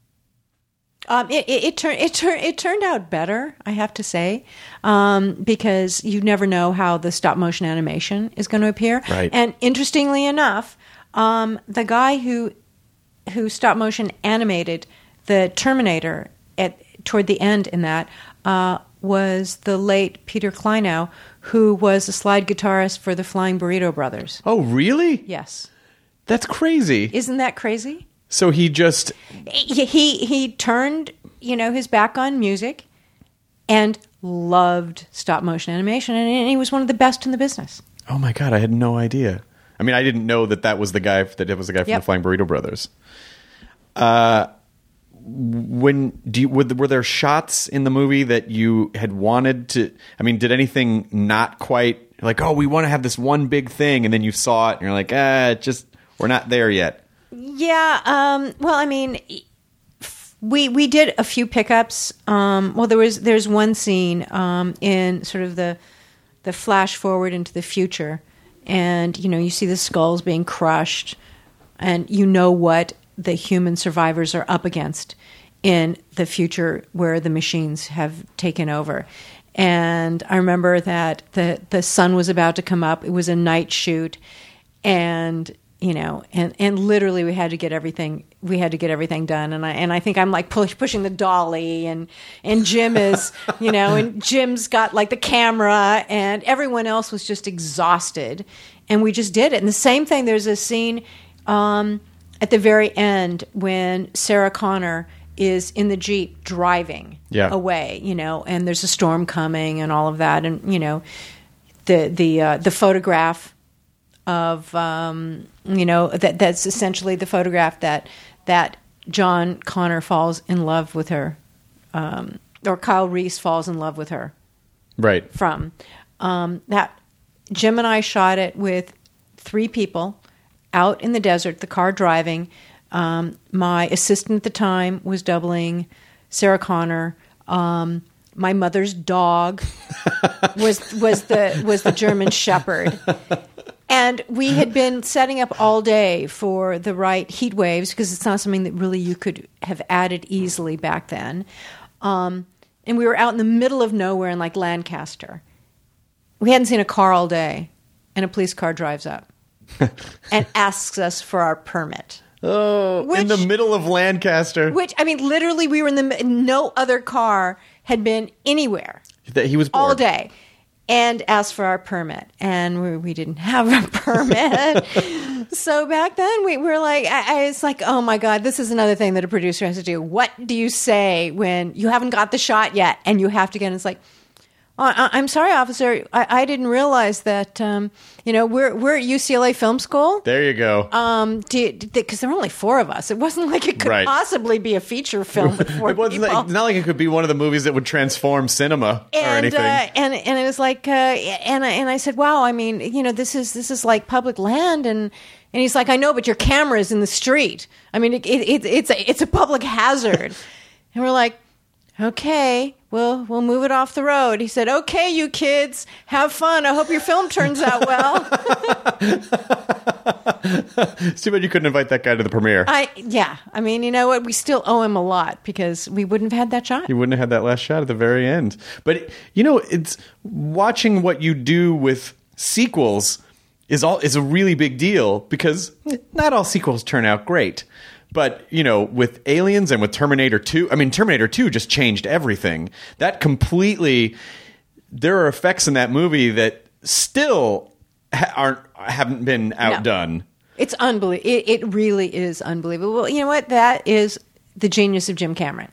Um, it, it, it turned it turned it turned out better, I have to say, um, because you never know how the stop motion animation is going to appear.
Right.
And interestingly enough, um, the guy who who stop motion animated the Terminator at toward the end in that uh, was the late Peter Kleinow, who was a slide guitarist for the Flying Burrito Brothers.
Oh, really?
Yes.
That's crazy.
Isn't that crazy?
So he just...
He, he he turned, you know, his back on music and loved stop motion animation, and he was one of the best in the business.
Oh my God, I had no idea. I mean, I didn't know that that was the guy that it was the guy from
Yep.
the Flying Burrito Brothers. Uh, when do you, were, were there shots in the movie that you had wanted to? I mean, did anything not quite like? Oh, we want to have this one big thing, and then you saw it, and you're like, ah, it just we're not there yet.
Yeah. Um, well, I mean, we we did a few pickups. Um, well, there was there's one scene um, in sort of the the flash forward into the future, and you know you see the skulls being crushed, and you know what the human survivors are up against in the future where the machines have taken over. And I remember that the the sun was about to come up. It was a night shoot, and you know, and, and literally we had to get everything we had to get everything done. And I and I think I'm like push, pushing the dolly, and and Jim is, you know, and Jim's got like the camera, and everyone else was just exhausted, and we just did it. And the same thing. There's a scene um, at the very end when Sarah Connor is in the Jeep driving
yeah.
away, you know, and there's a storm coming and all of that, and you know, the the uh, the photograph of um, you know that that's essentially the photograph that that John Connor falls in love with her, um, or Kyle Reese falls in love with her,
Right.
from um, that. Jim and I shot it with three people out in the desert, the car driving. Um, my assistant at the time was doubling Sarah Connor. Um, my mother's dog was was the was the German Shepherd. And we had been setting up all day for the right heat waves, because it's not something that really you could have added easily back then. Um, and we were out in the middle of nowhere in like Lancaster. We hadn't seen a car all day, and a police car drives up and asks us for our permit.
Oh,
Which-
in the middle of Lancaster.
Which, I mean, literally, we were in the no other car had been anywhere
That he was bored.
all day, and asked for our permit, and we, we didn't have a permit. So back then, we were like, I, I was like, oh my God, this is another thing that a producer has to do. What do you say when you haven't got the shot yet, and you have to get? And it's like, oh, I, I'm sorry, officer, I, I didn't realize that. Um, you know, we're we're at U C L A Film School.
There you go.
Um, because there were only four of us. It wasn't like it could
Right.
possibly be a feature film with four
it wasn't
people.
like, not like it could be one of the movies that would transform cinema or
and
anything.
uh, and and it was like, uh, and I, and I said, wow, I mean, you know, this is this is like public land, and and he's like, I know, but your camera is in the street. I mean, it, it, it it's a it's a public hazard, and we're like, okay, we'll we'll move it off the road. He said, okay, you kids, have fun. I hope your film turns out well.
It's too bad you couldn't invite that guy to the premiere.
I yeah. I mean, you know what? We still owe him a lot because we wouldn't have had that shot.
You wouldn't have had that last shot at the very end. But you know, it's watching what you do with sequels is all is a really big deal because not all sequels turn out great. But, you know, with Aliens and with Terminator two, I mean, Terminator two just changed everything. That completely, there are effects in that movie that still ha- aren't haven't been outdone.
No. It's unbelievable. It, it really is unbelievable. Well, you know what? That is the genius of Jim Cameron.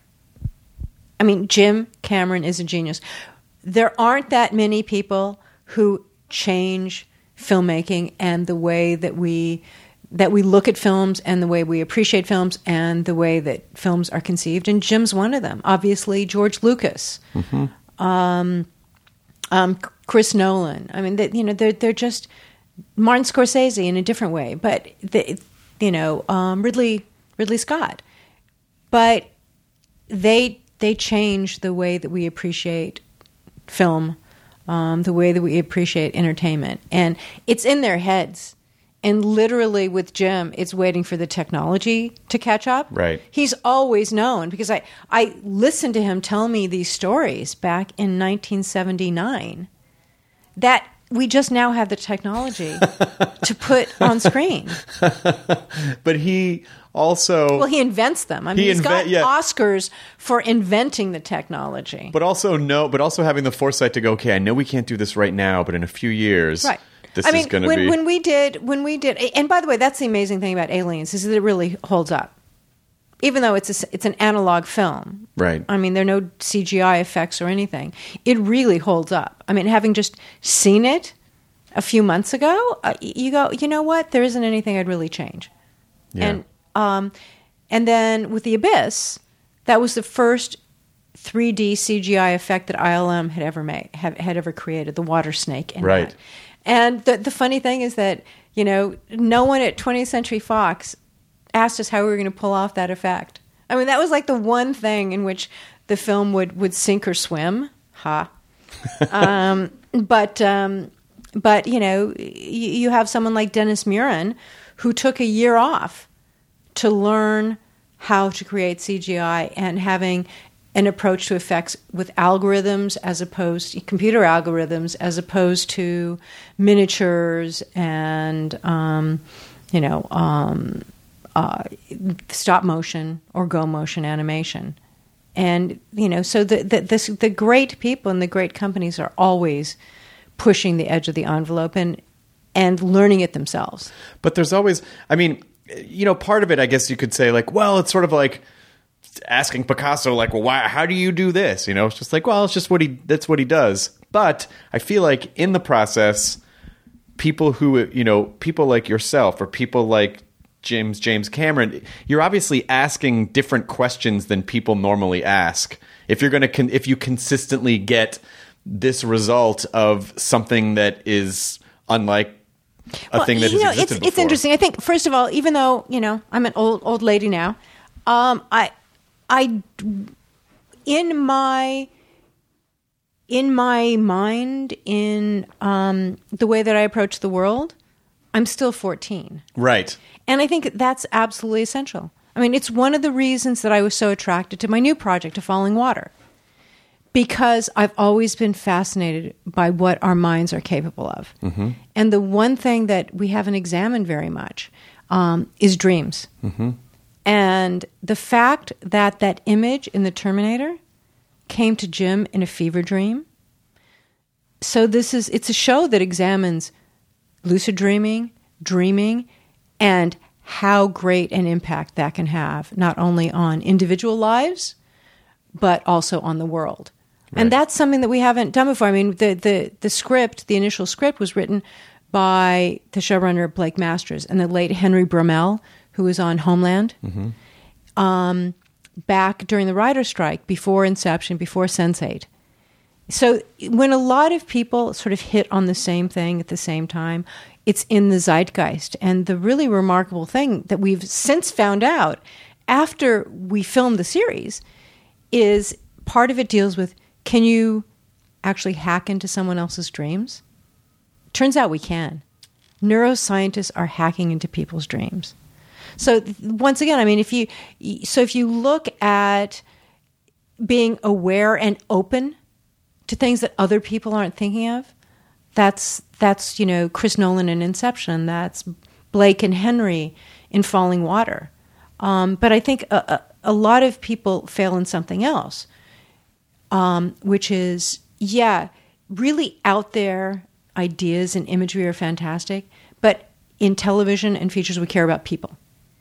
I mean, Jim Cameron is a genius. There aren't that many people who change filmmaking and the way that we that we look at films and the way we appreciate films and the way that films are conceived. And Jim's one of them. Obviously, George Lucas, mm-hmm. um, um, Chris Nolan. I mean, they, you know, they're they're just Martin Scorsese in a different way, but they, you know, um, Ridley Ridley Scott. But they they change the way that we appreciate film, um, the way that we appreciate entertainment, and it's in their heads. And literally with Jim, it's waiting for the technology to catch up.
Right.
He's always known because I, I listened to him tell me these stories back in nineteen seventy-nine that we just now have the technology to put on screen.
But he also...
Well, he invents them. I mean,
he
he's
inve-
got
yeah.
Oscars for inventing the technology.
But also no, but also having the foresight to go, okay, I know we can't do this right now, but in a few years...
Right.
This
I mean,
is going to
when,
be...
when we did, when we did, and by the way, that's the amazing thing about Aliens is that it really holds up, even though it's a, it's an analog film.
Right.
I mean, there are no C G I effects or anything. It really holds up. I mean, having just seen it a few months ago, uh, you go, you know what? There isn't anything I'd really change.
Yeah.
And um, and then with The Abyss, that was the first three D C G I effect that I L M had ever made, had, had ever created. The water snake. In
Right.
that. And the, the funny thing is that, you know, no one at twentieth Century Fox asked us how we were going to pull off that effect. I mean, that was like the one thing in which the film would, would sink or swim. Ha. um, but, um, but, you know, y- you have someone like Dennis Muren who took a year off to learn how to create C G I and having an approach to effects with algorithms as opposed to computer algorithms as opposed to miniatures and um, you know um, uh, stop motion or go motion animation. And you know so the the, this, the great people and the great companies are always pushing the edge of the envelope and and learning it themselves.
But there's always, I mean, you know, part of it, I guess you could say, like, well, it's sort of like asking Picasso, like, well, why? How do you do this? You know, it's just like, well, it's just what he. That's what he does. But I feel like in the process, people who, you know, people like yourself or people like James James Cameron, you're obviously asking different questions than people normally ask. If you're going to, con- if you consistently get this result of something that is unlike a
well,
thing that
you
has
know,
existed
it's,
before.
It's interesting. I think, first of all, even though, you know, I'm an old old lady now, um, I, I, in my, in my mind, in um, the way that I approach the world, I'm still fourteen.
Right.
And I think that's absolutely essential. I mean, it's one of the reasons that I was so attracted to my new project, A Falling Water, because I've always been fascinated by what our minds are capable of. Mm-hmm. And the one thing that we haven't examined very much um, is dreams. Mm-hmm. And the fact that that image in the Terminator came to Jim in a fever dream. So this is, it's a show that examines lucid dreaming, dreaming, and how great an impact that can have, not only on individual lives, but also on the world. Right. And that's something that we haven't done before. I mean, the, the, the script, the initial script was written by the showrunner Blake Masters and the late Henry Bromell, who was on Homeland, mm-hmm. um, back during the writer's strike, before Inception, before Sense eight. So when a lot of people sort of hit on the same thing at the same time, it's in the zeitgeist. And the really remarkable thing that we've since found out after we filmed the series is part of it deals with, can you actually hack into someone else's dreams? Turns out we can. neuroscientists are hacking into people's dreams. So th- once again, I mean, if you so if you look at being aware and open to things that other people aren't thinking of, that's that's you know Chris Nolan in Inception, that's Blake and Henry in Falling Water. Um, but I think a, a, a lot of people fail in something else, um, which is yeah, really out there ideas and imagery are fantastic, but in television and features we care about people.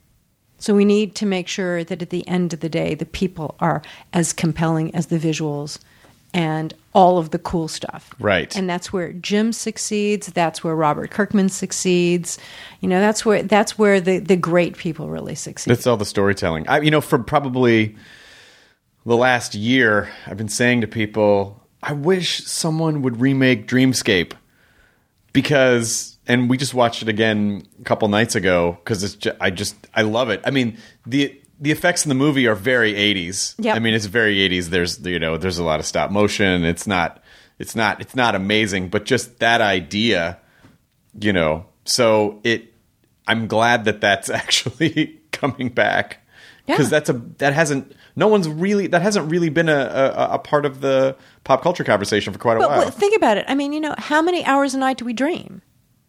So we need to make sure that at the end of the day, the people are as compelling as the visuals and all of the cool stuff.
Right.
And that's where Jim succeeds. That's where Robert Kirkman succeeds. You know, that's where that's where the, the great people really succeed.
That's all the storytelling. I, you know, for probably the last year, I've been saying to people, I wish someone would remake Dreamscape because... And we just watched it again a couple nights ago because it's just, I just I love it. I mean the the effects in the movie are very eighties.
Yep.
I mean it's very eighties. There's you know there's a lot of stop motion. It's not it's not it's not amazing, but just that idea, you know. So it I'm glad that that's actually coming back because
Yeah.
that's a that hasn't no one's really that hasn't really been a, a a part of the pop culture conversation for quite a
but
while.
w- think about it. I mean, you know, how many hours a night do we dream?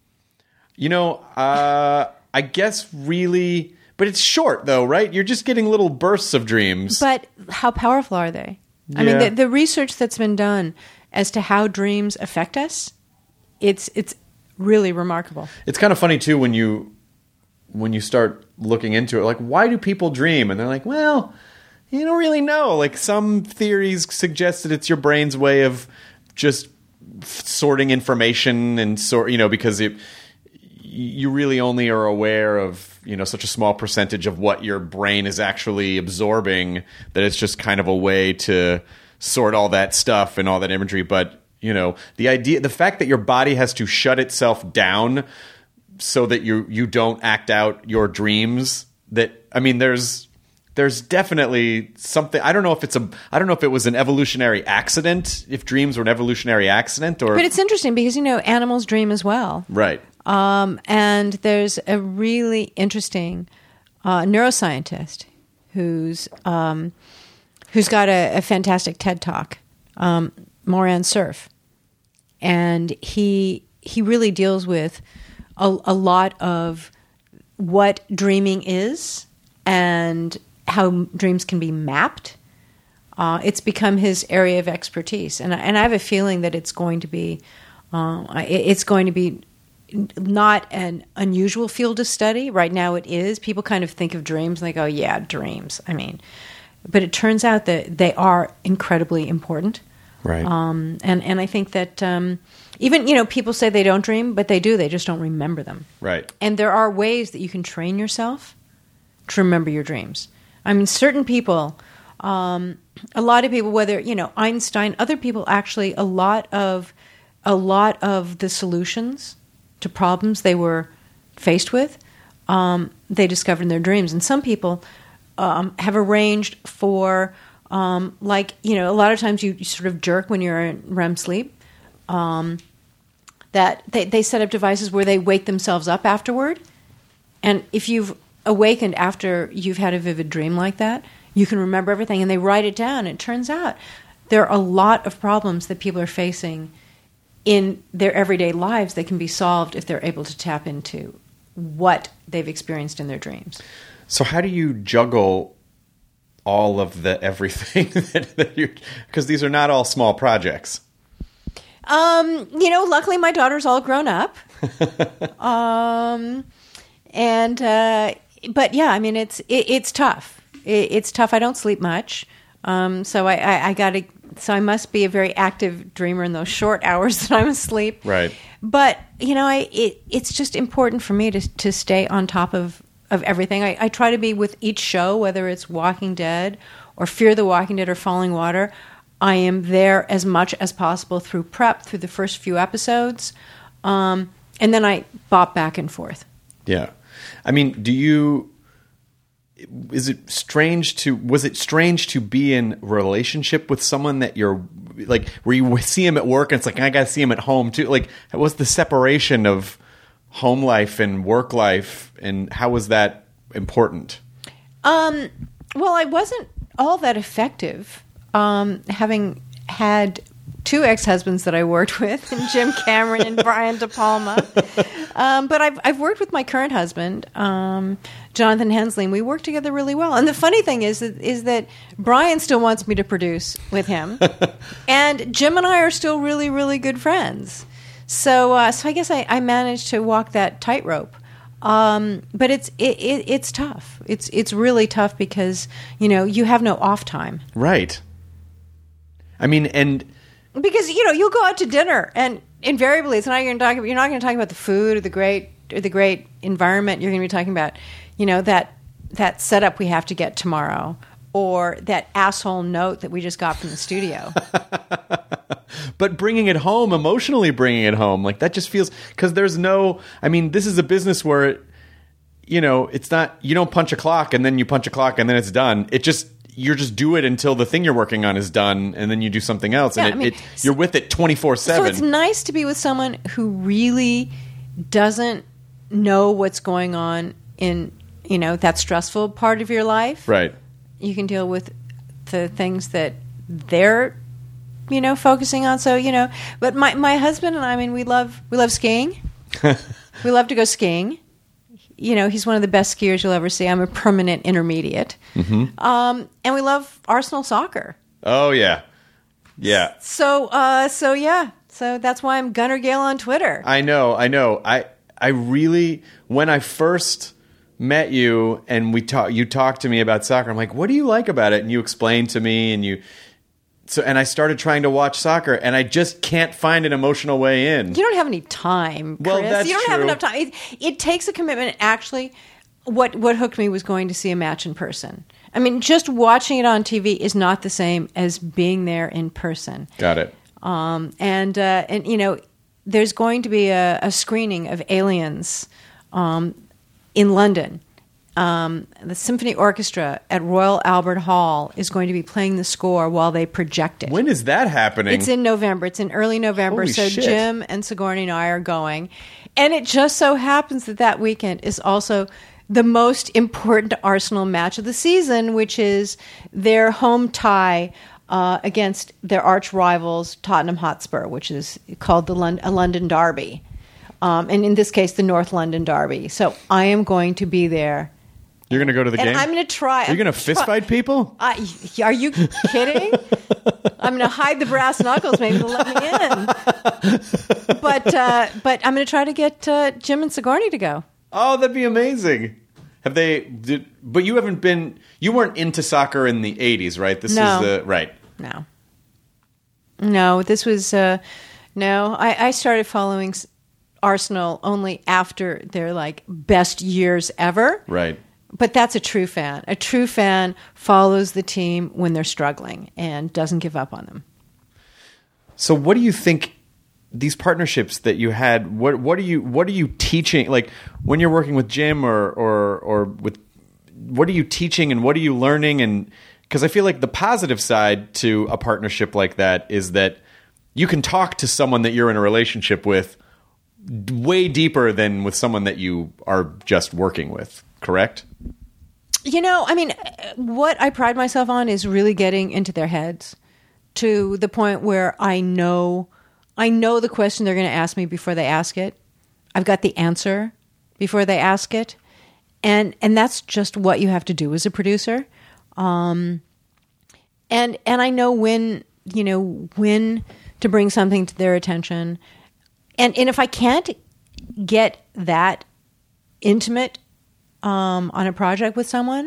You know, uh, I guess really, but it's short though, right? You're just getting little bursts of dreams.
But how powerful are they? I mean,
Yeah.
the, the research that's been done as to how dreams affect us, it's it's really remarkable.
It's kind of funny too when you when you start looking into it. Like, why do people dream? And they're like, well, you don't really know. Like some theories suggest that it's your brain's way of just f- sorting information and sort, you know, because it. You really only are aware of, you know, such a small percentage of what your brain is actually absorbing that it's just kind of a way to sort all that stuff and all that imagery. But, you know, the idea, the fact that your body has to shut itself down so that you you don't act out your dreams, that, I mean, there's there's definitely something. I don't know if it's a I don't know if it was an evolutionary accident, if dreams were an evolutionary accident or
But it's interesting because, you know, animals dream as well.
right.
Um, and there's a really interesting uh, neuroscientist who's um, who's got a, a fantastic TED Talk, um, Moran Cerf, and he he really deals with a, a lot of what dreaming is and how dreams can be mapped. Uh, it's become his area of expertise, and I- and I have a feeling that it's going to be uh, it- it's going to be. Not an unusual field of study. Right now it is. People kind of think of dreams and they go, yeah, dreams. I mean, but it turns out that they are incredibly important.
Right.
Um, and, and I think that um, even, you know, people say they don't dream, but they do. They just don't remember them.
Right.
And there are ways that you can train yourself to remember your dreams. I mean, certain people, um, a lot of people, whether, you know, Einstein, other people actually, a lot of, a lot of the solutions to problems they were faced with, um, they discovered in their dreams. And some people um, have arranged for, um, like, you know, a lot of times you, you sort of jerk when you're in R E M sleep, um, that they, they set up devices where they wake themselves up afterward. And if you've awakened after you've had a vivid dream like that, you can remember everything. And they write it down. It turns out there are a lot of problems that people are facing in their everyday lives that can be solved if they're able to tap into what they've experienced in their dreams.
So how do you juggle all of the everything that, that you because these are not all small projects?
Um, you know, luckily my daughter's all grown up. um, and uh, but yeah, I mean it's it, it's tough. It, it's tough. I don't sleep much, um, so I, I, I got to. So I must be a very active dreamer in those short hours that I'm asleep.
Right.
But, you know, I it, it's just important for me to to stay on top of, of everything. I, I try to be with each show, whether it's Walking Dead or Fear the Walking Dead or Falling Water. I am there as much as possible through prep, through the first few episodes. Um, and then I bop back and forth.
Yeah. I mean, do you... Is it strange to was it strange to be in relationship with someone that you're like where you see him at work and it's like I gotta see him at home too? Like, what's the separation of home life and work life, and how was that important?
Um, well, I wasn't all that effective, um, having had two ex-husbands that I worked with, and Jim Cameron and Brian De Palma. Um, but I've I've worked with my current husband, um, Jonathan Hensley, and we work together really well. And the funny thing is that, is that Brian still wants me to produce with him, and Jim and I are still really, really good friends. So, uh, so I guess I, I managed to walk that tightrope. Um, but it's it, it, it's tough. It's it's really tough because you know you have no off time.
Right. I mean, and
because you know you'll go out to dinner, and invariably it's not you're going to talk. You're not going to talk about the food or the great or the great environment. You're going to be talking about you know that that setup we have to get tomorrow, or that asshole note that we just got from the studio.
But bringing it home, emotionally bringing it home, like that just feels, because there's no, I mean, this is a business where, it, you know, it's not, you don't punch a clock and then you punch a clock and then it's done. It just, you're just do it until the thing you're working on is done, and then you do something else.
Yeah,
and it,
I mean,
it, you're with it twenty-four seven.
So it's nice to be with someone who really doesn't know what's going on in, you know, that stressful part of your life.
Right.
You can deal with the things that they're you know, focusing on. So, you know, but my, my husband and I, I mean, we love, we love skiing. We love to go skiing. You know, he's one of the best skiers you'll ever see. I'm a permanent intermediate. Mm-hmm. Um, and we love Arsenal soccer.
Oh, yeah. Yeah.
So, uh, so yeah. So that's why I'm Gunnar Gale on Twitter.
I know. I know. I, I really, when I first met you and we talk, you talked to me about soccer, I'm like, what do you like about it? And you explained to me, and you, So, and I started trying to watch soccer, and I just can't find an emotional way in.
You don't have any time, Chris.
Well, that's
you don't
true.
have enough time. It, it takes a commitment. Actually, what what hooked me was going to see a match in person. I mean, just watching it on T V is not the same as being there in person.
Got it.
Um, and uh, and you know, there's going to be a, a screening of Aliens um, in London. Um, the Symphony Orchestra at Royal Albert Hall is going to be playing the score while they project it.
When is that happening?
It's in November. It's in early November.
Holy
so
shit.
Jim and Sigourney and I are going. And it just so happens that that weekend is also the most important Arsenal match of the season, which is their home tie uh, against their arch rivals, Tottenham Hotspur, which is called the Lon- a London Derby. Um, and in this case, the North London Derby. So I am going to be there.
You're going to go to the
And
game?
I'm going to try.
Are you going to fist fight people?
I, are you kidding? I'm going to hide the brass knuckles. Maybe they'll let me in. But uh, but I'm going to try to get uh, Jim and Sigourney to go.
Oh, that'd be amazing. Have they? Did, but you haven't been. You weren't into soccer in the eighties, right? This
No.
is the right.
No. No, this was uh, no. I, I started following Arsenal only after their like best years ever.
Right.
But that's a true fan. A true fan follows the team when they're struggling and doesn't give up on them.
So, what do you think? These partnerships that you had, what what are you what are you teaching? Like when you're working with Jim or or or with, what are you teaching and what are you learning? And because I feel like the positive side to a partnership like that is that you can talk to someone that you're in a relationship with way deeper than with someone that you are just working with. Correct?
You know, I mean, what I pride myself on is really getting into their heads to the point where I know, I know the question they're going to ask me before they ask it. I've got the answer before they ask it, and and that's just what you have to do as a producer. Um, and and I know when you know when to bring something to their attention, and and if I can't get that intimate Um, on a project with someone,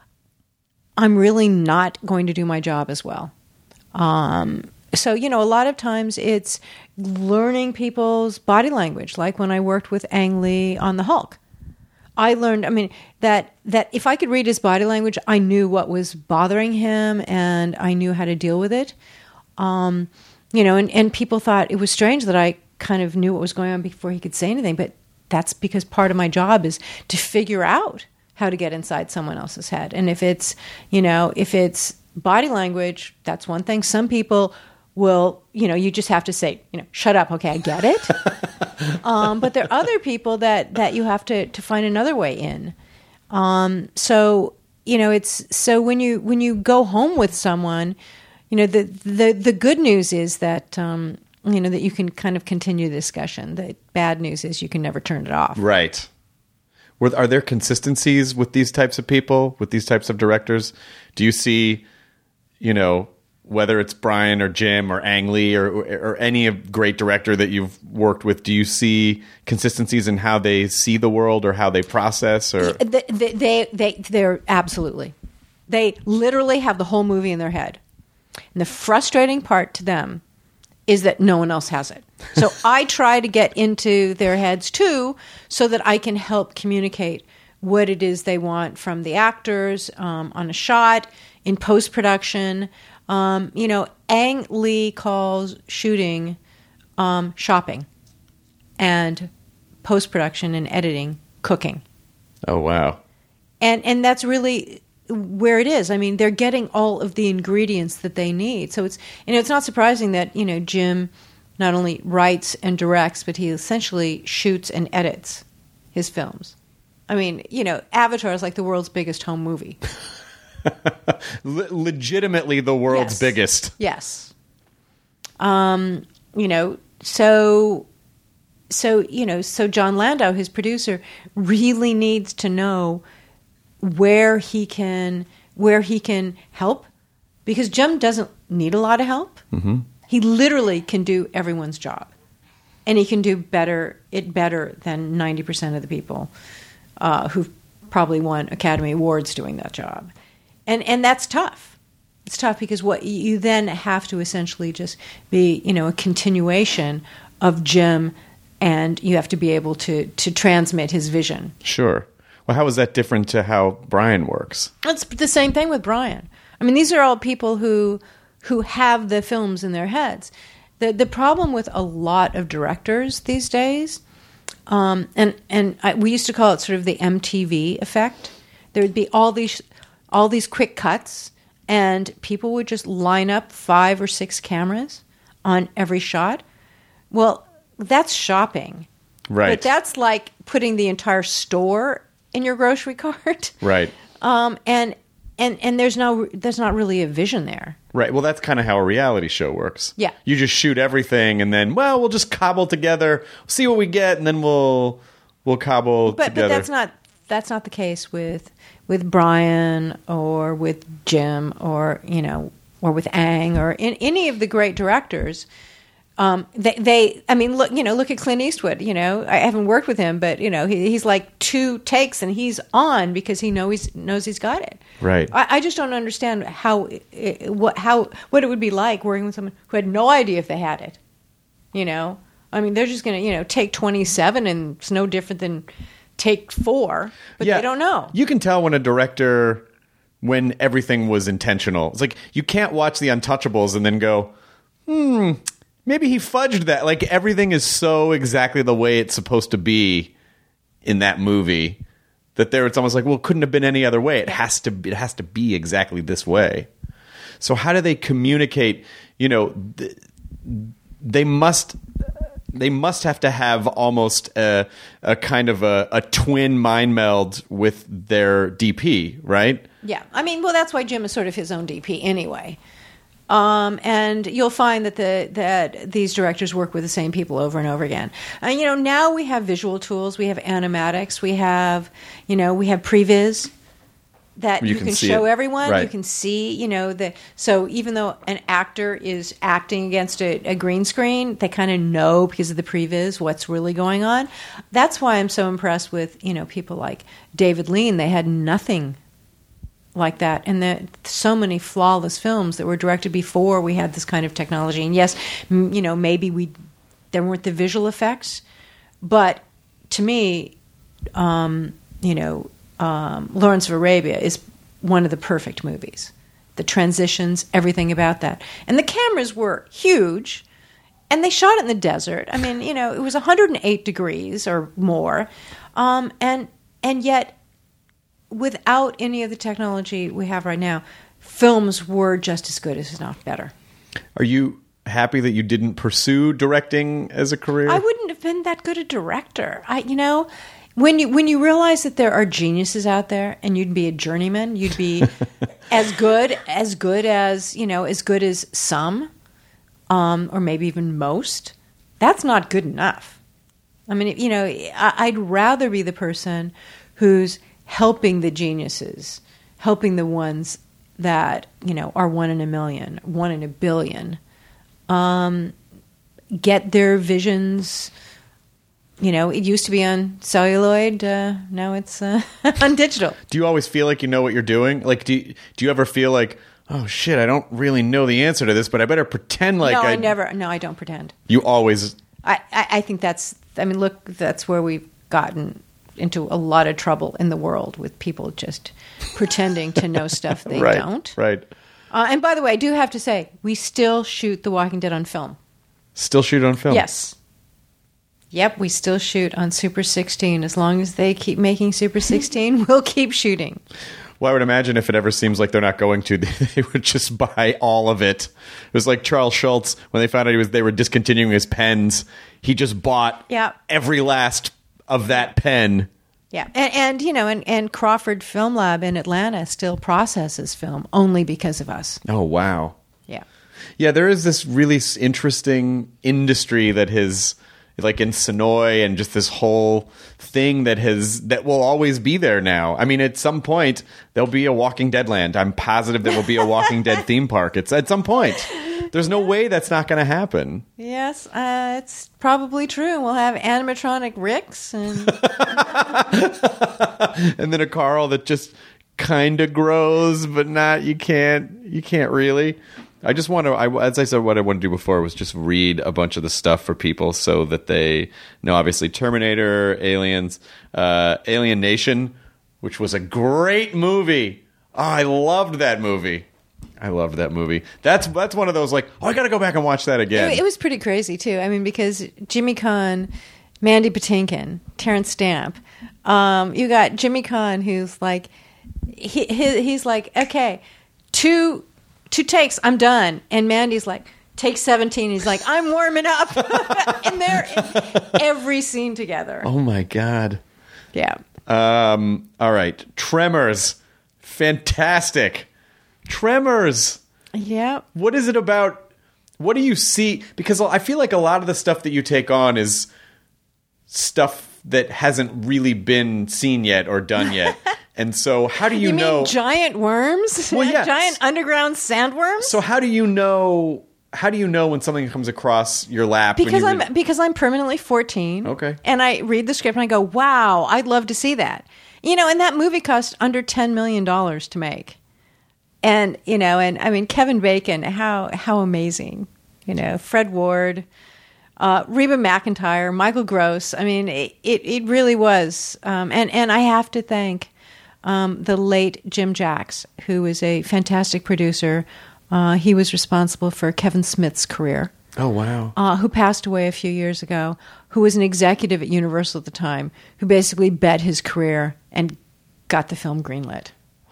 I'm really not going to do my job as well. Um, so, you know, a lot of times it's learning people's body language, like when I worked with Ang Lee on The Hulk. I learned, I mean, that, that if I could read his body language, I knew what was bothering him and I knew how to deal with it. Um, you know, and, and people thought it was strange that I kind of knew what was going on before he could say anything, but that's because part of my job is to figure out how to get inside someone else's head. And if it's, you know, if it's body language, that's one thing. Some people will, you know, you just have to say, you know, shut up. Okay, I get it. um, but there are other people that, that you have to, to find another way in. Um, so, you know, it's, so when you, when you go home with someone, you know, the, the, the good news is that, um, you know, that you can kind of continue the discussion. The bad news is you can never turn it off.
Right. Were, are there consistencies with these types of people, with these types of directors? Do you see, you know, whether it's Brian or Jim or Ang Lee or, or, or any great director that you've worked with, do you see consistencies in how they see the world or how they process? Or
they, they, they, they, they're absolutely. They literally have the whole movie in their head. And the frustrating part to them is that no one else has it. So I try to get into their heads too, so that I can help communicate what it is they want from the actors um, on a shot, in post-production. Um, you know, Ang Lee calls shooting um, shopping, and post-production and editing cooking.
Oh, wow.
And and that's really where it is. I mean, they're getting all of the ingredients that they need. So it's, you know, it's not surprising that, you know, Jim not only writes and directs, but he essentially shoots and edits his films. I mean, you know, Avatar is like the world's biggest home movie.
Le- legitimately the world's
Yes.
biggest.
Yes. Um, you know, so, so, you know, so John Landau, his producer, really needs to know where he can, where he can help, because Jim doesn't need a lot of help. Mm-hmm. He literally can do everyone's job, and he can do better, it better than ninety percent of the people uh, who've probably won Academy Awards doing that job. And and that's tough. It's tough because what you then have to essentially just be, you know, a continuation of Jim, and you have to be able to to transmit his vision.
Sure. Well, how is that different to how Brian works?
It's the same thing with Brian. I mean, these are all people who who have the films in their heads. The the problem with a lot of directors these days, um, and and I, we used to call it sort of the M T V effect. There would be all these all these quick cuts, and people would just line up five or six cameras on every shot. Well, that's shopping.
Right.
But that's like putting the entire store in your grocery cart.
Right.
Um, and and and there's no there's not really a vision there.
Right. Well, that's kind of how a reality show works.
Yeah.
You just shoot everything, and then, well, we'll just cobble together, see what we get, and then we'll we'll cobble
But
together.
but that's not that's not the case with with Brian or with Jim or you know or with Ang or in any of the great directors. Um, they, they, I mean, look, you know, look at Clint Eastwood. You know, I haven't worked with him, but you know, he, he's like two takes and he's on because he know he's knows he's got it.
Right.
I, I just don't understand how, it, what, how, what it would be like working with someone who had no idea if they had it. You know, I mean, they're just going to, you know, take twenty-seven, and it's no different than take four, but
Yeah.
they don't know.
You can tell when a director, when everything was intentional. It's like you can't watch The Untouchables and then go, hmm. Maybe he fudged that. Like, everything is so exactly the way it's supposed to be in that movie that there it's almost like, well, it couldn't have been any other way. It has to be, it has to be exactly this way. So how do they communicate? You know, th- they must they must have to have almost a, a kind of a, a twin mind meld with their D P, right?
Yeah. I mean, well, that's why Jim is sort of his own D P anyway. Um, and you'll find that the that these directors work with the same people over and over again. And you know, now we have visual tools, we have animatics, we have you know, we have previs that
You
you,
can
can,
see
show
it.
everyone.
Right.
You can see, you know, the so even though an actor is acting against a, a green screen, they kind of know because of the previs what's really going on. That's why I'm so impressed with you know people like David Lean. They had nothing like that, and there so many flawless films that were directed before we had this kind of technology. And yes, m- you know, maybe we there weren't the visual effects, but to me, um, you know, um, Lawrence of Arabia is one of the perfect movies. The transitions, everything about that, and the cameras were huge, and they shot it in the desert. I mean, you know, it was one hundred eight degrees or more, um, and and yet, without any of the technology we have right now, films were just as good, as not better.
Are you happy that you didn't pursue directing as a career?
I wouldn't have been that good a director. I, you know, when you when you realize that there are geniuses out there, and you'd be a journeyman, you'd be as good as good as you know, as good as some, um, or maybe even most. That's not good enough. I mean, you know, I, I'd rather be the person who's helping the geniuses, helping the ones that, you know, are one in a million, one in a billion, um, get their visions. You know, it used to be on celluloid. Uh, now it's uh, on digital.
Do you always feel like you know what you're doing? Like, do you, do you ever feel like, oh, shit, I don't really know the answer to this, but I better pretend like
no,
I...
I never. No, I don't pretend.
You always...
I, I, I think that's... I mean, look, that's where we've gotten into a lot of trouble in the world with people just pretending to know stuff they
right,
don't.
Right.
Uh, and by the way, I do have to say, we still shoot The Walking Dead on film.
Still shoot on film?
Yes. Yep, we still shoot on Super sixteen. As long as they keep making Super sixteen, we'll keep shooting.
Well, I would imagine if it ever seems like they're not going to, they would just buy all of it. It was like Charles Schultz, when they found out he was they were discontinuing his pens, he just bought
yeah.
every last of that pen.
Yeah, and, and you know, and, and Crawford Film Lab in Atlanta still processes film only because of us.
Oh, wow.
Yeah.
Yeah, there is this really s- interesting industry that has... like in Sonoy and just this whole thing that has that will always be there now. I mean, at some point there'll be a Walking Dead land. I'm positive there will be a Walking Dead theme park. It's at some point. There's no way that's not going to happen.
Yes, uh, it's probably true. We'll have animatronic Ricks and
and then a Carl that just kind of grows, but not. You can't. You can't really. I just want to, I, as I said, what I wanted to do before was just read a bunch of the stuff for people so that they know, obviously, Terminator, Aliens, uh, Alien Nation, which was a great movie. Oh, I loved that movie. I loved that movie. That's that's one of those like, oh, I got to go back and watch that again.
It, it was pretty crazy, too. I mean, because Jimmy Caan, Mandy Patinkin, Terrence Stamp, um, you got Jimmy Caan who's like, he, he he's like, okay, two... Two takes, I'm done. And Mandy's like, take seventeen. He's like, I'm warming up. And they're in every scene together.
Oh, my God.
Yeah.
Um, all right. Tremors. Fantastic. Tremors.
Yeah.
What is it about? What do you see? Because I feel like a lot of the stuff that you take on is stuff that hasn't really been seen yet or done yet. And so how do you,
you
know...
mean giant worms?
Well, yes.
Giant underground sandworms?
So how do you know... How do you know when something comes across your lap?
Because
when you
I'm
read...
because I'm permanently fourteen.
Okay.
And I read the script and I go, wow, I'd love to see that. You know, and that movie cost under ten million dollars to make. And, you know, and I mean, Kevin Bacon, how how amazing. You know, Fred Ward, uh, Reba McEntire, Michael Gross. I mean, it, it, it really was. Um, and, and I have to thank um, the late Jim Jacks, who is a fantastic producer. Uh, he was responsible for Kevin Smith's career.
Oh, wow.
Uh, who passed away a few years ago, who was an executive at Universal at the time, who basically bet his career and got the film greenlit.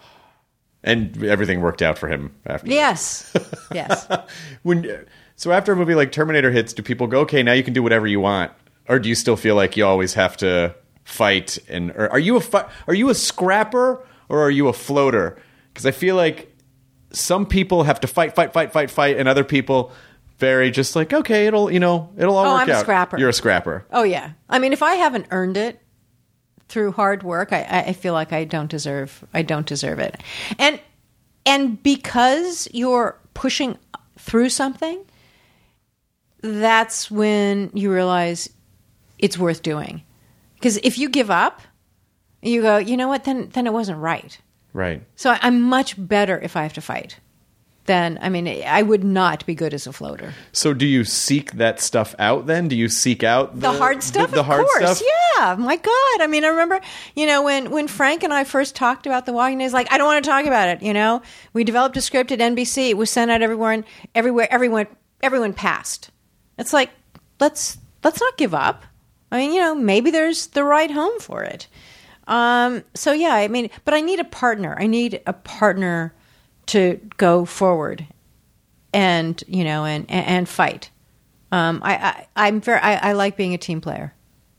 And everything worked out for him after.
Yes. Yes.
When so after a movie like Terminator hits, do people go, okay, now you can do whatever you want? Or do you still feel like you always have to fight? And or are you a fi- are you a scrapper or are you a floater? Because I feel like some people have to fight, fight, fight, fight, fight, and other people very just like, okay, it'll you know it'll all
Oh,
work
I'm a
out.
scrapper.
You're a scrapper.
Oh, yeah. I mean, if I haven't earned it through hard work, I, I feel like I don't deserve I don't deserve it. And and because you're pushing through something, that's when you realize it's worth doing. Because if you give up, you go, you know what, then then it wasn't right.
Right.
So I- I'm much better if I have to fight. Then, I mean, I would not be good as a floater.
So do you seek that stuff out then? Do you seek out the,
The hard stuff,
The, the
of
hard
course.
stuff?
Yeah, my God. I mean, I remember, you know, when, when Frank and I first talked about The Walking Dead, he's like, I don't want to talk about it, you know? We developed a script at N B C. It was sent out everywhere, and everywhere, everyone, everyone passed. It's like, let's let's not give up. I mean, you know, maybe there's the right home for it. Um, so, yeah, I mean, but I need a partner. I need a partner to go forward. and you know, and and, and fight. Um, I, I I'm very I, I like being a team player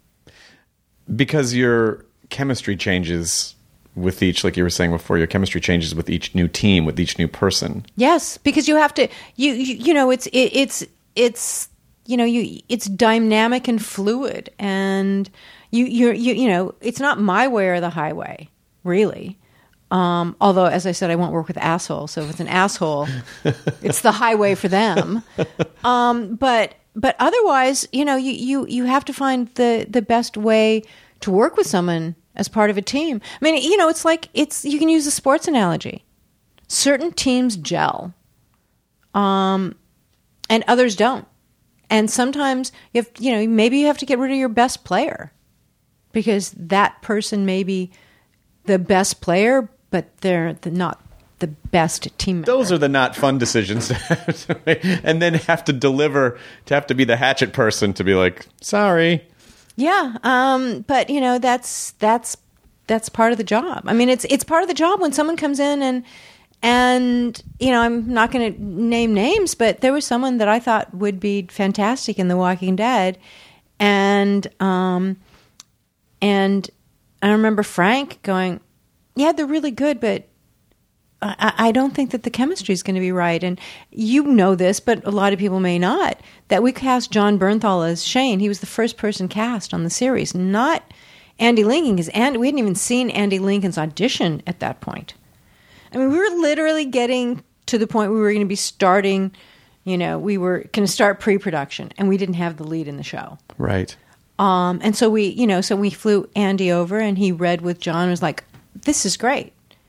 because your chemistry changes with each, like you were saying before, your chemistry changes with each new team, with each new person.
Yes, because you have to you you, you know it's it, it's it's you know you it's dynamic and fluid, and you you you you know it's not my way or the highway, really. Um, although, as I said, I won't work with assholes. So if it's an asshole, it's the highway for them. Um, but but otherwise, you know, you, you, you have to find the, the best way to work with someone as part of a team. I mean, you know, it's like it's you can use a sports analogy. Certain teams gel, um, and others don't. And sometimes you have, you know, maybe you have to get rid of your best player because that person may be the best player, but they're the, not the best team member.
Those are the not fun decisions to have to make, and then have to deliver, to have to be the hatchet person to be like, sorry.
Yeah, um, but you know that's that's that's part of the job. I mean, it's it's part of the job when someone comes in and and you know I'm not going to name names, but there was someone that I thought would be fantastic in The Walking Dead, and um, and I remember Frank going, yeah, they're really good, but I, I don't think that the chemistry is going to be right. And you know this, but a lot of people may not, that we cast John Bernthal as Shane. He was the first person cast on the series, not Andy Lincoln, because Andy, we hadn't even seen Andy Lincoln's audition at that point. I mean, we were literally getting to the point where we were going to be starting, you know, we were going to start pre-production, and we didn't have the lead in the show.
Right.
Um, and so we, you know, so we flew Andy over, and he read with John and was like, this is great.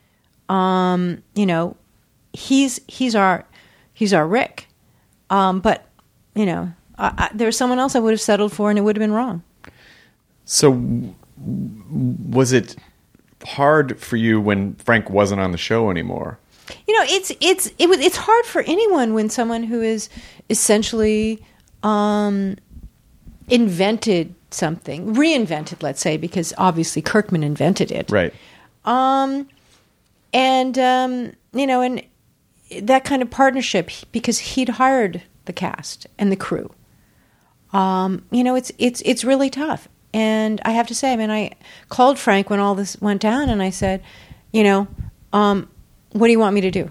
Um, you know, he's he's our he's our Rick. Um, but you know, I, I, there was someone else I would have settled for, and it would have been wrong.
So, w- was it hard for you when Frank wasn't on the show anymore?
You know, it's it's it was it's hard for anyone when someone who is essentially um, invented something, reinvented, let's say, because obviously Kirkman invented it,
right?
Um, and, um, you know, and that kind of partnership, because he'd hired the cast and the crew. Um, you know, it's, it's, it's really tough. And I have to say, I mean, I called Frank when all this went down and I said, you know, um, what do you want me to do?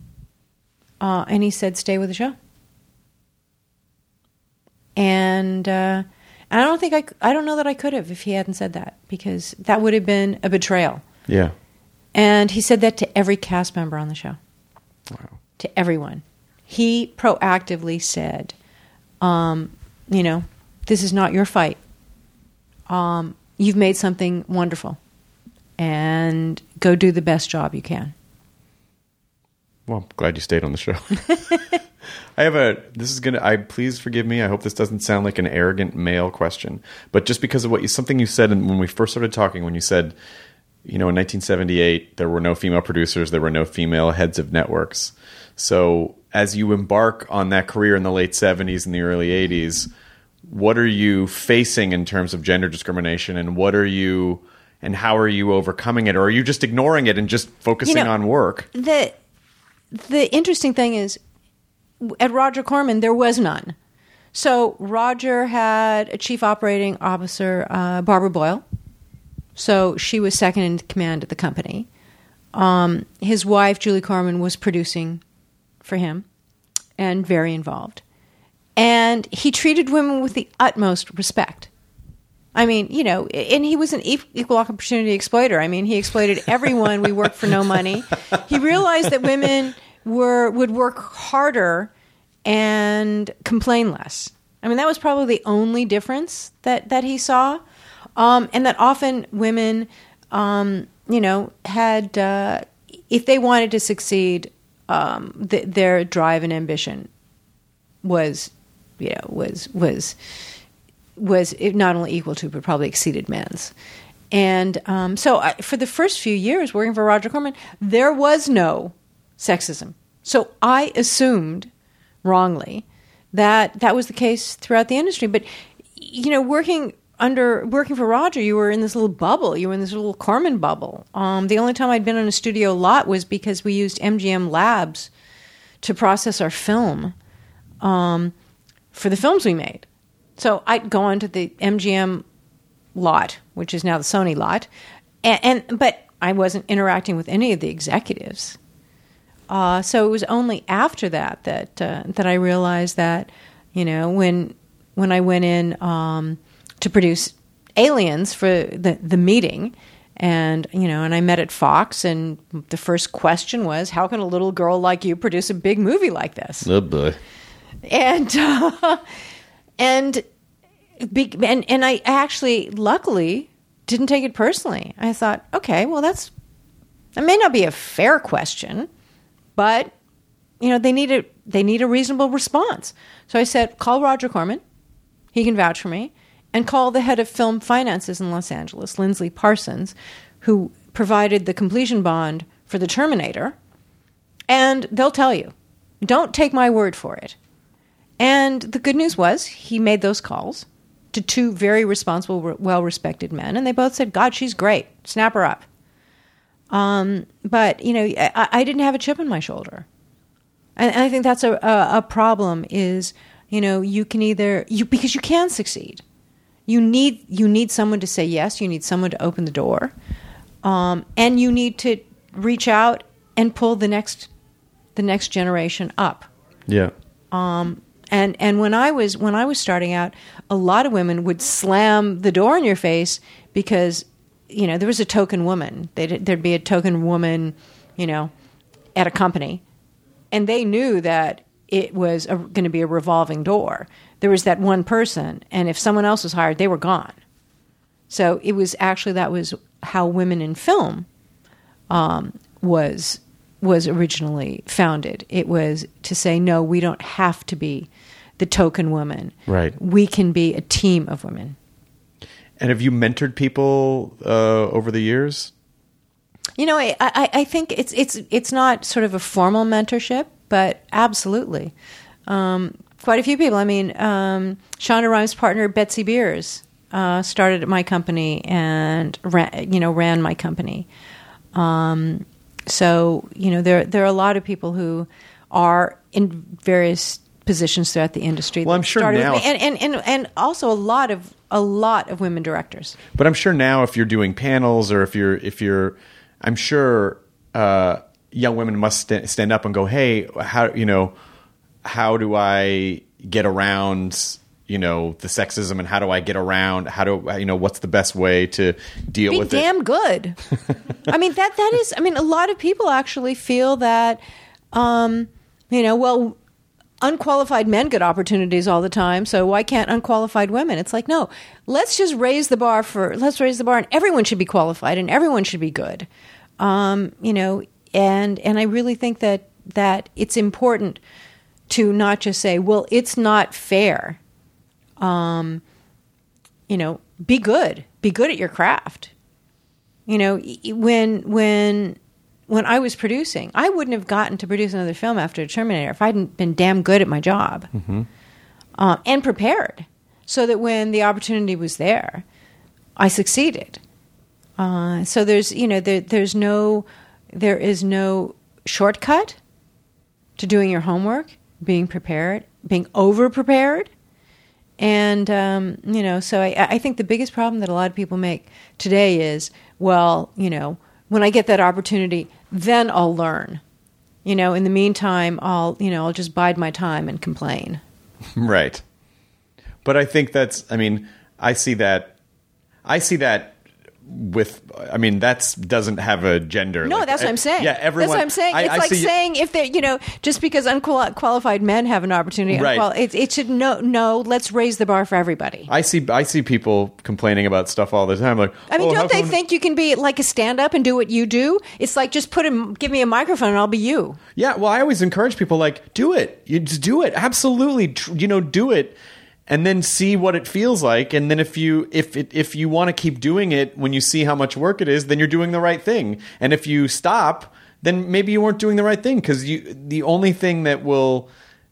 Uh, and he said, stay with the show. And, uh, I don't think I, I don't know that I could have if he hadn't said that, because that would have been a betrayal.
Yeah.
And he said that to every cast member on the show.
Wow.
To everyone. He proactively said, um, you know, this is not your fight. Um, you've made something wonderful. And go do the best job you can.
Well, I'm glad you stayed on the show. I have a, this is going to, I please forgive me. I hope this doesn't sound like an arrogant male question, but just because of what you, something you said when we first started talking, when you said, you know, in nineteen seventy-eight, there were no female producers, there were no female heads of networks. So as you embark on that career in the late seventies and the early eighties, what are you facing in terms of gender discrimination, and what are you, and how are you overcoming it? Or are you just ignoring it and just focusing you know, on work?
The, the interesting thing is, at Roger Corman, there was none. So Roger had a chief operating officer, uh, Barbara Boyle. So she was second in command at the company. Um, his wife, Julie Corman, was producing for him and very involved. And he treated women with the utmost respect. I mean, you know, and he was an equal opportunity exploiter. I mean, he exploited everyone. We worked for no money. He realized that women were would work harder and complain less. I mean, that was probably the only difference that, that he saw. Um, and that often women, um, you know, had, uh, if they wanted to succeed, um, th- their drive and ambition was, you know, was, was, was not only equal to, but probably exceeded men's. And um, so I, for the first few years working for Roger Corman, there was no sexism. So I assumed wrongly that that was the case throughout the industry. But, you know, working under working for Roger, you were in this little bubble. You were in this little Corman bubble. Um, the only time I'd been on a studio lot was because we used M G M Labs to process our film um, for the films we made. So I'd go onto the M G M lot, which is now the Sony lot, and, and but I wasn't interacting with any of the executives. Uh, so it was only after that that uh, that I realized that, you know, when when I went in um, to produce Aliens for the the meeting, and you know, and I met at Fox, and the first question was, how can a little girl like you produce a big movie like this?
Oh boy.
And uh, and be, and and I actually, luckily, didn't take it personally. I thought, okay, well, that's that may not be a fair question, but you know, they need a they need a reasonable response. So I said, call Roger Corman, he can vouch for me, and call the head of film finances in Los Angeles, Lindsley Parsons, who provided the completion bond for the Terminator, and they'll tell you. Don't take my word for it. And the good news was he made those calls to two very responsible, well-respected men, and they both said, God, she's great. Snap her up. Um, but, you know, I, I didn't have a chip on my shoulder. And, and I think that's a, a, a problem is, you know, you can either, you because you can succeed. You need you need someone to say yes. You need someone to open the door. Um, and you need to reach out and pull the next the next generation up.
Yeah.
Um, and and when I was when I was starting out, a lot of women would slam the door in your face because, you know, there was a token woman. They'd, there'd be a token woman, you know, at a company, and they knew that it was going to be a revolving door. There was that one person, and if someone else was hired, they were gone. So it was actually that was how women in film um, was was originally founded. It was to say, no, we don't have to be the token woman.
Right.
We can be a team of women.
And have you mentored people uh, over the years?
You know, I, I, I think it's it's it's not sort of a formal mentorship, but absolutely. Um, quite a few people. I mean, um, Shonda Rhimes' partner, Betsy Beers, uh, started at my company and ran, you know, ran my company. Um, so, you know, there there are a lot of people who are in various positions throughout the industry.
Well, I'm sure now,
with me. And, and and and also a lot of a lot of women directors.
But I'm sure now, if you're doing panels or if you're if you're, I'm sure uh, young women must st- stand up and go, "Hey, how you know, how do I get around?" You know, the sexism, and how do I get around? How do you know what's the best way to deal
Be
with it? Be
damn good. I mean that that is. I mean, a lot of people actually feel that, um, you know, well, unqualified men get opportunities all the time, so why can't unqualified women? It's like, no, let's just raise the bar for let's raise the bar, and everyone should be qualified, and everyone should be good. Um, you know, and and I really think that that it's important to not just say, well, it's not fair. Um, you know, be good. Be good at your craft. You know, when when when I was producing, I wouldn't have gotten to produce another film after Terminator if I hadn't been damn good at my job
mm-hmm.
um, and prepared, so that when the opportunity was there, I succeeded. Uh, so there's you know there, there's no there is no shortcut to doing your homework, being prepared, being over prepared. And, um, you know, so I, I think the biggest problem that a lot of people make today is, well, you know, when I get that opportunity, then I'll learn. You know, in the meantime, I'll, you know, I'll just bide my time and complain.
Right. But I think that's, I mean, I see that, I see that with, I mean, that's doesn't have a gender.
No,
like,
that's what I'm saying.
Yeah, everyone.
That's what I'm saying.
I,
it's
I
like
see,
saying if they're, you know, just because unqualified men have an opportunity,
right.
unqual- it, it should, no, no, let's raise the bar for everybody.
I see, I see people complaining about stuff all the time. Like,
I mean,
oh,
don't they
come...
think you can be like a stand-up and do what you do? It's like, just put a, give me a microphone and I'll be you.
Yeah, well, I always encourage people, like, do it. You just do it. Absolutely. You know, do it. And then see what it feels like. And then if you if it, if you want to keep doing it when you see how much work it is, then you're doing the right thing. And if you stop, then maybe you weren't doing the right thing, because you the only thing that will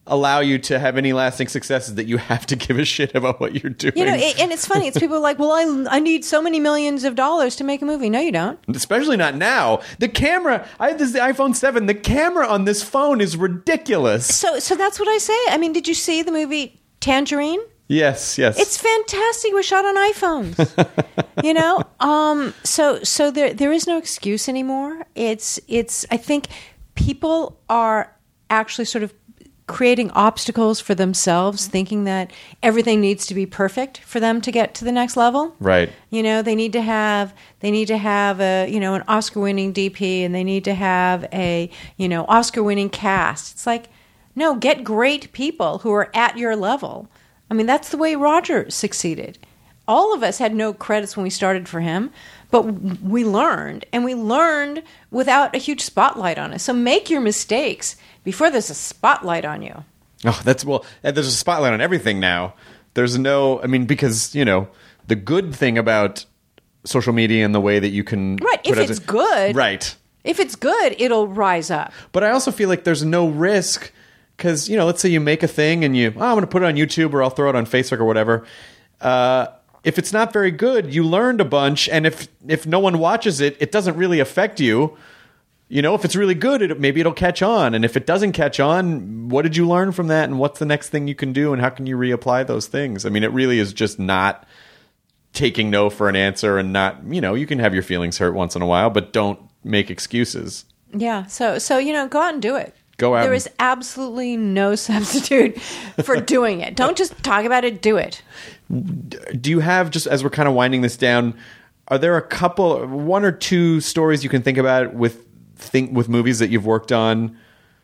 allow you to have any lasting success is that you have to give a shit about what you're doing.
You know, it, and it's funny. It's people are like, well, I, I need so many millions of dollars to make a movie. No, you don't.
Especially not now. The camera, I have this the iPhone seven. The camera on this phone is ridiculous.
So, so that's what I say. I mean, did you see the movie Tangerine?
Yes, yes.
It's fantastic. It was shot on iPhones. You know, um, so so there there is no excuse anymore. It's it's. I think people are actually sort of creating obstacles for themselves, thinking that everything needs to be perfect for them to get to the next level.
Right.
You know, they need to have they need to have a you know an Oscar-winning D P, and they need to have a you know Oscar-winning cast. It's like, no, get great people who are at your level. I mean, that's the way Roger succeeded. All of us had no credits when we started for him, but we learned, and we learned without a huge spotlight on us. So make your mistakes before there's a spotlight on you.
Oh, that's well. There's a spotlight on everything now. There's no. I mean, because you know the good thing about social media and the way that you can
right. If it's
a,
good,
right.
If it's good, it'll rise up.
But I also feel like there's no risk because you know, let's say you make a thing and you, oh, I'm going to put it on YouTube or I'll throw it on Facebook or whatever. Uh, if it's not very good, you learned a bunch, and if if no one watches it, it doesn't really affect you. You know, if it's really good, it, maybe it'll catch on. And if it doesn't catch on, what did you learn from that? And what's the next thing you can do? And how can you reapply those things? I mean, it really is just not taking no for an answer and not, you know, you can have your feelings hurt once in a while, but don't make excuses.
Yeah. So, so you know, go out and do it.
Go out.
There
and-
is absolutely no substitute for doing it. Don't just talk about it, do it.
Do you have, just as we're kind of winding this down, are there a couple, one or two stories you can think about with think with movies that you've worked on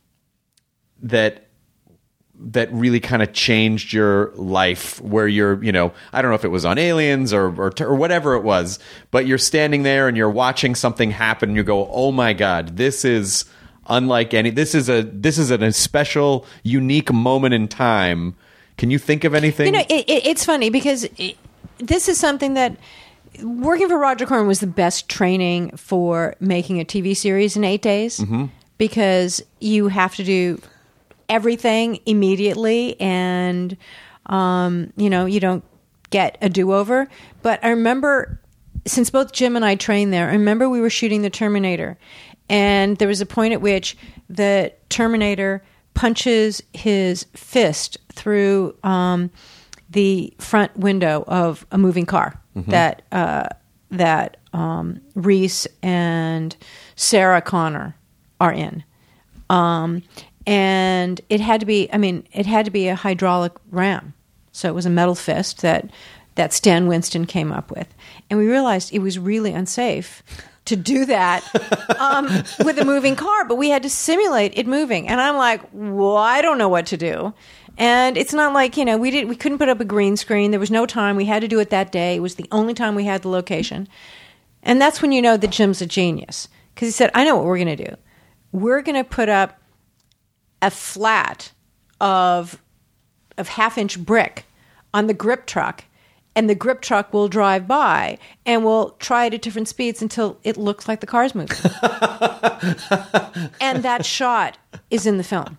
that that really kind of changed your life, where you're, you know, I don't know if it was on Aliens or, or or whatever it was, but you're standing there and you're watching something happen and you go, oh my God, this is unlike any, this is a this is a special, unique moment in time. Can you think of anything?
You know, it, it, it's funny because it, this is something that working for Roger Corman was the best training for making a T V series in eight days mm-hmm. because you have to do everything immediately, and um, you know, you don't get a do-over. But I remember, since both Jim and I trained there, I remember we were shooting The Terminator, and there was a point at which the Terminator punches his fist through um, the front window of a moving car mm-hmm. that uh, that um, Reese and Sarah Connor are in. Um, and it had to be, I mean, it had to be a hydraulic ram. So it was a metal fist that, that Stan Winston came up with. And we realized it was really unsafe to do that um, with a moving car, but we had to simulate it moving. And I'm like, well, I don't know what to do. And it's not like, you know, we did we couldn't put up a green screen. There was no time. We had to do it that day. It was the only time we had the location. And that's when you know that Jim's a genius. Because he said, I know what we're going to do. We're going to put up a flat of of half-inch brick on the grip truck, and the grip truck will drive by, and we'll try it at different speeds until it looks like the car's moving. And that shot is in the film.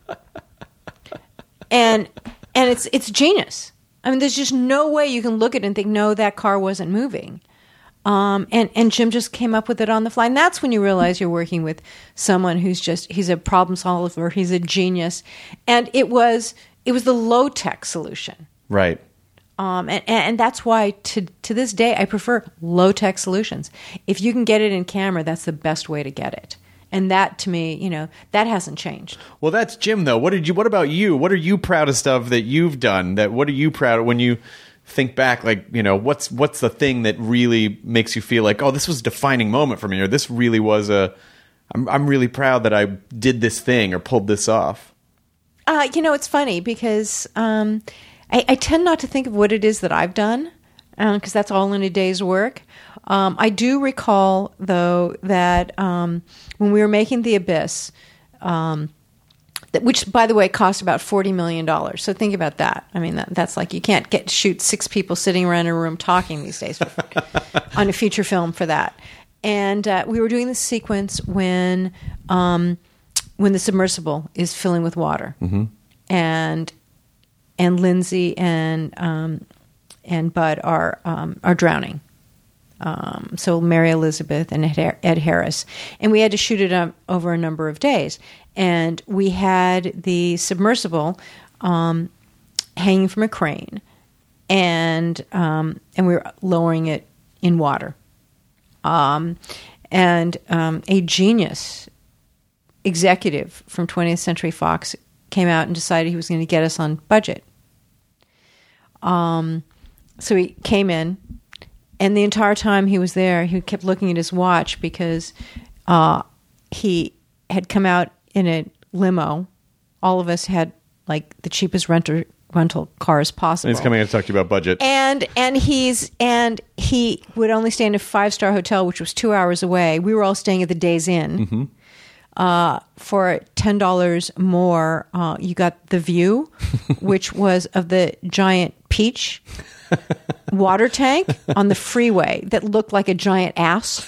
And and it's it's genius. I mean, there's just no way you can look at it and think, no, that car wasn't moving. Um, and, and Jim just came up with it on the fly. And that's when you realize you're working with someone who's just, he's a problem solver, he's a genius. And it was it was the low-tech solution.
Right.
Um, and, and that's why to to this day I prefer low-tech solutions. If you can get it in camera, that's the best way to get it. And that, to me, you know, that hasn't changed.
Well, that's Jim, though. What did you? What about you? What are you proudest of that you've done? That what are you proud of when you think back? Like, you know, what's what's the thing that really makes you feel like, oh, this was a defining moment for me, or this really was a. I'm I'm really proud that I did this thing or pulled this off.
Uh, you know, it's funny because um, I, I tend not to think of what it is that I've done because um, that's all in a day's work. Um, I do recall, though, that um, when we were making The Abyss, um, that, which, by the way, cost about forty million dollars. So think about that. I mean, that, that's like you can't get shoot six people sitting around in a room talking these days on a feature film for that. And uh, we were doing this sequence when um, when the submersible is filling with water.
Mm-hmm.
and and Lindsay and um, and Bud are um, are drowning. Um, so Mary Elizabeth and Ed, Ed Harris, and we had to shoot it up over a number of days. And we had the submersible um, hanging from a crane, and um, and we were lowering it in water. Um, and um, a genius executive from twentieth Century Fox came out and decided he was going to get us on budget. Um, so he came in. And the entire time he was there, he kept looking at his watch because uh, he had come out in a limo. All of us had like the cheapest renter, rental cars possible.
And he's coming in to talk to you about budget.
And and he's and he would only stay in a five star hotel, which was two hours away. We were all staying at the Days Inn.
Mm-hmm.
Uh, for ten dollars more, uh, you got the view, which was of the giant peach water tank on the freeway that looked like a giant ass.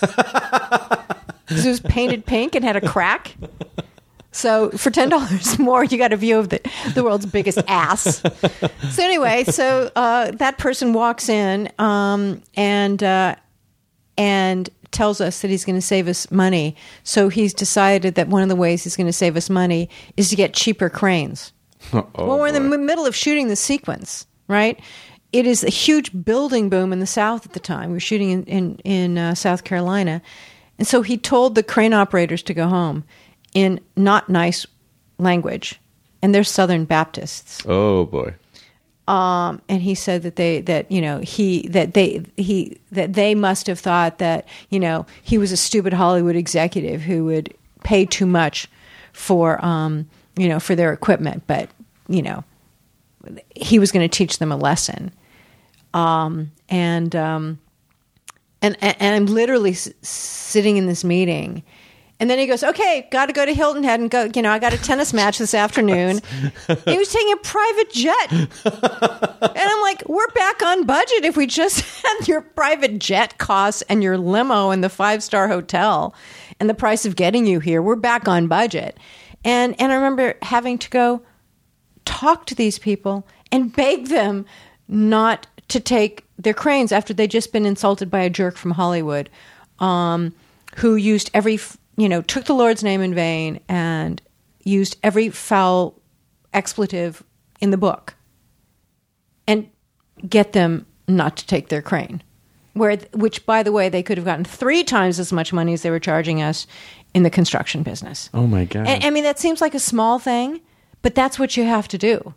It was painted pink and had a crack. So for ten dollars more, you got a view of the, the world's biggest ass. So anyway, so uh, that person walks in um, and uh, and tells us that he's going to save us money. So he's decided that one of the ways he's going to save us money is to get cheaper cranes.
Oh,
well, we're in the
boy.
m- middle of shooting the sequence, right? It is a huge building boom in the South at the time. We were shooting in, in, in uh, South Carolina. And so he told the crane operators to go home in not nice language. And they're Southern Baptists.
Oh, boy.
Um, and he said that they, that, you know, he, that they, he, that they must have thought that, you know, he was a stupid Hollywood executive who would pay too much for, um, you know, for their equipment. But, you know, he was going to teach them a lesson. Um, and, um, and, and I'm literally s- sitting in this meeting. And then he goes, okay, got to go to Hilton Head and go, you know, I got a tennis match this afternoon. He was taking a private jet. And I'm like, we're back on budget if we just had your private jet costs and your limo and the five-star hotel and the price of getting you here. We're back on budget. And and I remember having to go talk to these people and beg them not to take their cranes after they'd just been insulted by a jerk from Hollywood um, who used every... you know, took the Lord's name in vain and used every foul expletive in the book, and get them not to take their crane. Where, which, by the way, they could have gotten three times as much money as they were charging us in the construction business.
Oh, my God.
And, I mean, that seems like a small thing, but that's what you have to do.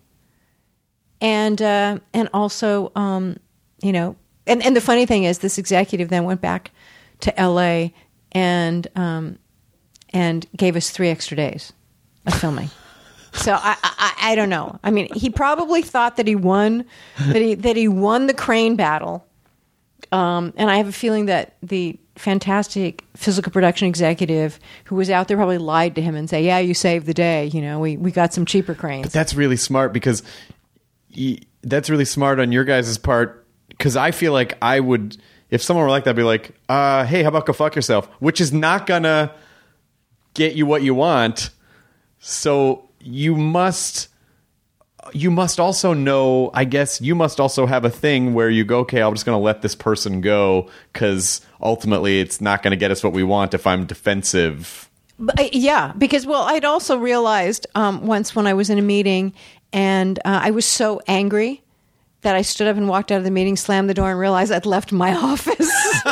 And uh, and also, um, you know, and, and the funny thing is, this executive then went back to L A and um, and gave us three extra days of filming. So I, I I don't know. I mean, he probably thought that he won that he that he won the crane battle. Um, and I have a feeling that the fantastic physical production executive who was out there probably lied to him and say, "Yeah, you saved the day. You know, we we got some cheaper cranes."
But that's really smart because y- that's really smart on your guys' part. Because I feel like I would, if someone were like that, I'd be like, uh, "Hey, how about go fuck yourself?" Which is not gonna get you what you want. So you must. You must also know, I guess you must also have a thing where you go, okay, I'm just going to let this person go because ultimately it's not going to get us what we want if I'm defensive.
But, uh, yeah, because, well, I'd also realized um, once when I was in a meeting and uh, I was so angry that I stood up and walked out of the meeting, slammed the door, and realized I'd left my office.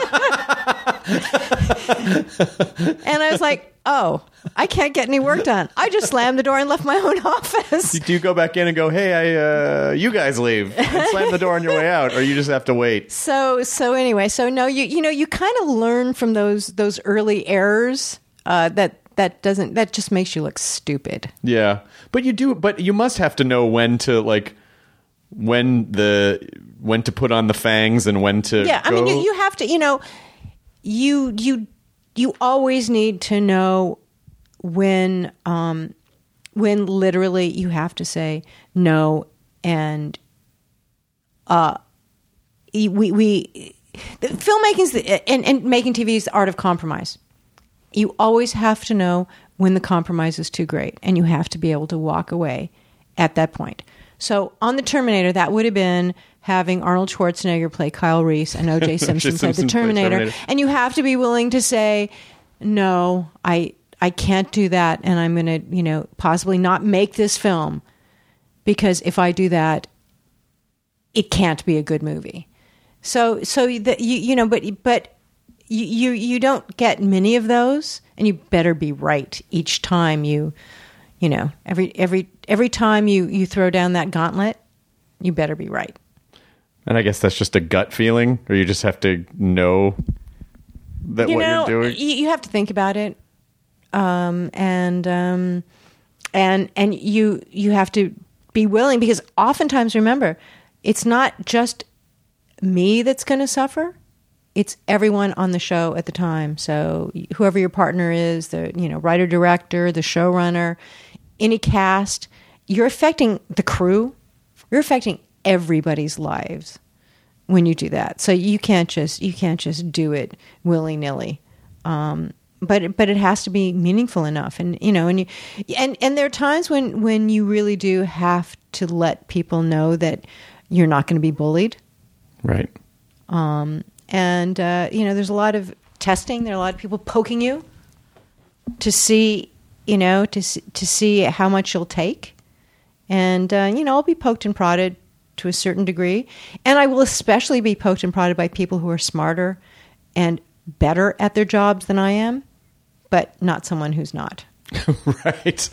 And I was like, oh, I can't get any work done. I just slammed the door and left my own office.
Do you go back in and go, hey, I, uh, you guys leave, and slam the door on your way out, or you just have to wait?
So, so anyway, so no, you you know, you kind of learn from those those early errors. Uh, that that doesn't that just makes you look stupid.
Yeah, but you do, but you must have to know when to like when the when to put on the fangs and when to.
Yeah, I
go.
mean, you, you have to, you know, you you you always need to know when um, when literally you have to say no, and uh, we we the filmmaking's the, and and making T V is the art of compromise. You always have to know when the compromise is too great, and you have to be able to walk away at that point. So on the Terminator, that would have been having Arnold Schwarzenegger play Kyle Reese and O J Simpson play the
Simpson play
Terminator.
Terminator.
And you have to be willing to say, no, I I can't do that, and I'm going to, you know, possibly not make this film, because if I do that, it can't be a good movie. So so that you you know, but but you, you you don't get many of those, and you better be right each time you you know, every every every time you you throw down that gauntlet, you better be right.
And I guess that's just a gut feeling, or you just have to know that
You
what
know,
you're doing.
you, you have to think about it, um, and um, and and you you have to be willing, because oftentimes, remember, it's not just me that's going to suffer; it's everyone on the show at the time. So whoever your partner is, the you know writer, director, the showrunner, any cast, you're affecting the crew. You're affecting everybody's lives when you do that. So you can't just you can't just do it willy nilly. Um, but but it has to be meaningful enough, and you know, and you and and there are times when when you really do have to let people know that you're not going to be bullied.
Right.
Um, and uh, you know, there's a lot of testing. There are a lot of people poking you to see, you know, to see, to see how much you'll take. And uh, you know, I'll be poked and prodded to a certain degree, and I will especially be poked and prodded by people who are smarter and better at their jobs than I am, but not someone who's not.
Right.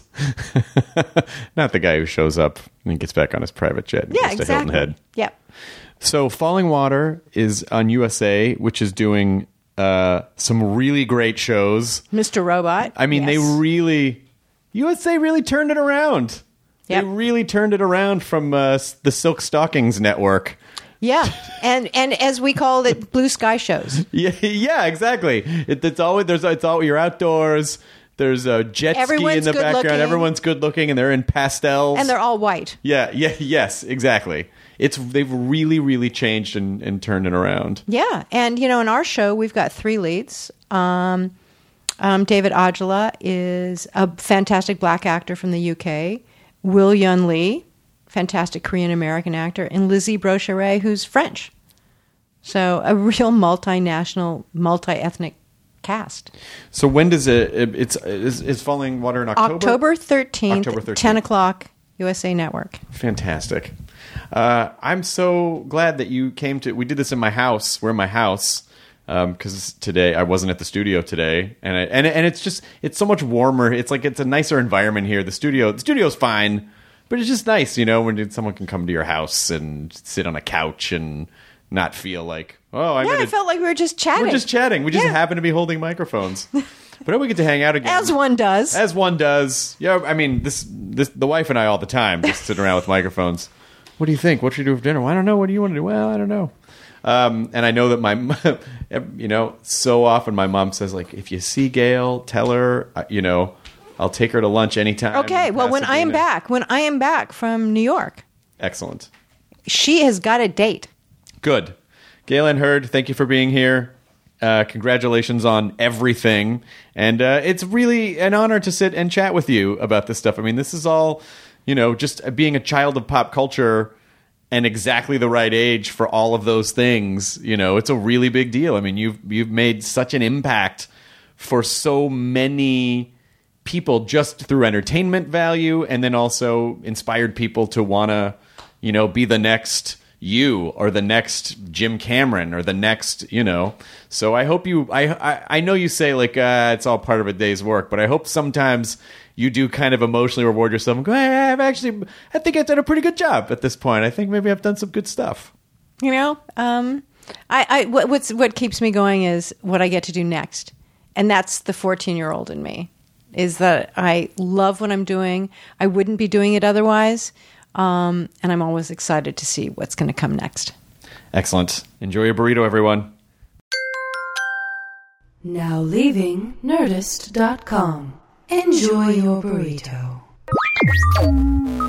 Not the guy who shows up and gets back on his private jet and
Yeah,
goes to Hilton
exactly.
Head.
Yep.
So Falling Water is on U S A, which is doing uh, some really great shows.
Mister Robot.
I mean,
yes.
they really... U S A really turned it around.
Yep.
They really turned it around from uh, the Silk Stockings network.
Yeah, and and as we call it, blue sky shows.
Yeah, yeah, exactly. It, it's always there's it's all you're outdoors. There's a jet ski in
Everyone's
the
good
background.
looking.
Everyone's good looking, and they're in pastels.
And they're all white.
yeah, yeah, yes, exactly. It's they've really, really changed and, and turned it around.
Yeah, and you know, in our show, we've got three leads. Um, um, David Ajala is a fantastic black actor from the U K. Will Yun Lee, fantastic Korean American actor, and Lizzie Brocheret, who's French. So a real multinational, multi-ethnic cast.
So when does it? it it's is, is Falling Water in October?
October thirteenth,
October thirteenth.
ten o'clock, U S A Network.
Fantastic. Uh, I'm so glad that you came to. We did this in my house. We're in my house because um, today I wasn't at the studio today, and I, and and it's just it's so much warmer. It's like it's a nicer environment here. The studio, the studio's fine, but it's just nice, you know, when someone can come to your house and sit on a couch and not feel like, oh, I'm
Yeah,
in
I
a,
felt like we were just chatting.
we're just chatting. We just
Yeah.
happen to be holding microphones, but then we get to hang out again,
As one does.
as one does. Yeah, I mean, this this the wife and I all the time just sitting around with microphones. What do you think? What should we do for dinner? Well, I don't know. What do you want to do? Well, I don't know. Um, and I know that my, you know, so often my mom says, like, if you see Gail, tell her, uh, you know, I'll take her to lunch anytime.
Okay,
in
well, when I am
Pasadena.
back, when I am back from New York,
Excellent.
she has got a date.
Good. Galen Hurd, thank you for being here. Uh, congratulations on everything. And uh, it's really an honor to sit and chat with you about this stuff. I mean, this is all, you know, just being a child of pop culture and exactly the right age for all of those things. You know, it's a really big deal. I mean, you've you've made such an impact for so many people just through entertainment value, and then also inspired people to want to, you know, be the next you or the next Jim Cameron or the next, you know. So I hope you, I I, I know you say like uh, it's all part of a day's work, but I hope sometimes you do kind of emotionally reward yourself and go, hey, I've actually, I think I've done a pretty good job at this point. I think maybe I've done some good stuff.
You know, um, I, I what, what's what keeps me going is what I get to do next, and that's the fourteen-year-old in me. Is that I love what I'm doing. I wouldn't be doing it otherwise, um, and I'm always excited to see what's going to come next.
Excellent. Enjoy your burrito, everyone.
Now leaving Nerdist dot com. Enjoy your burrito.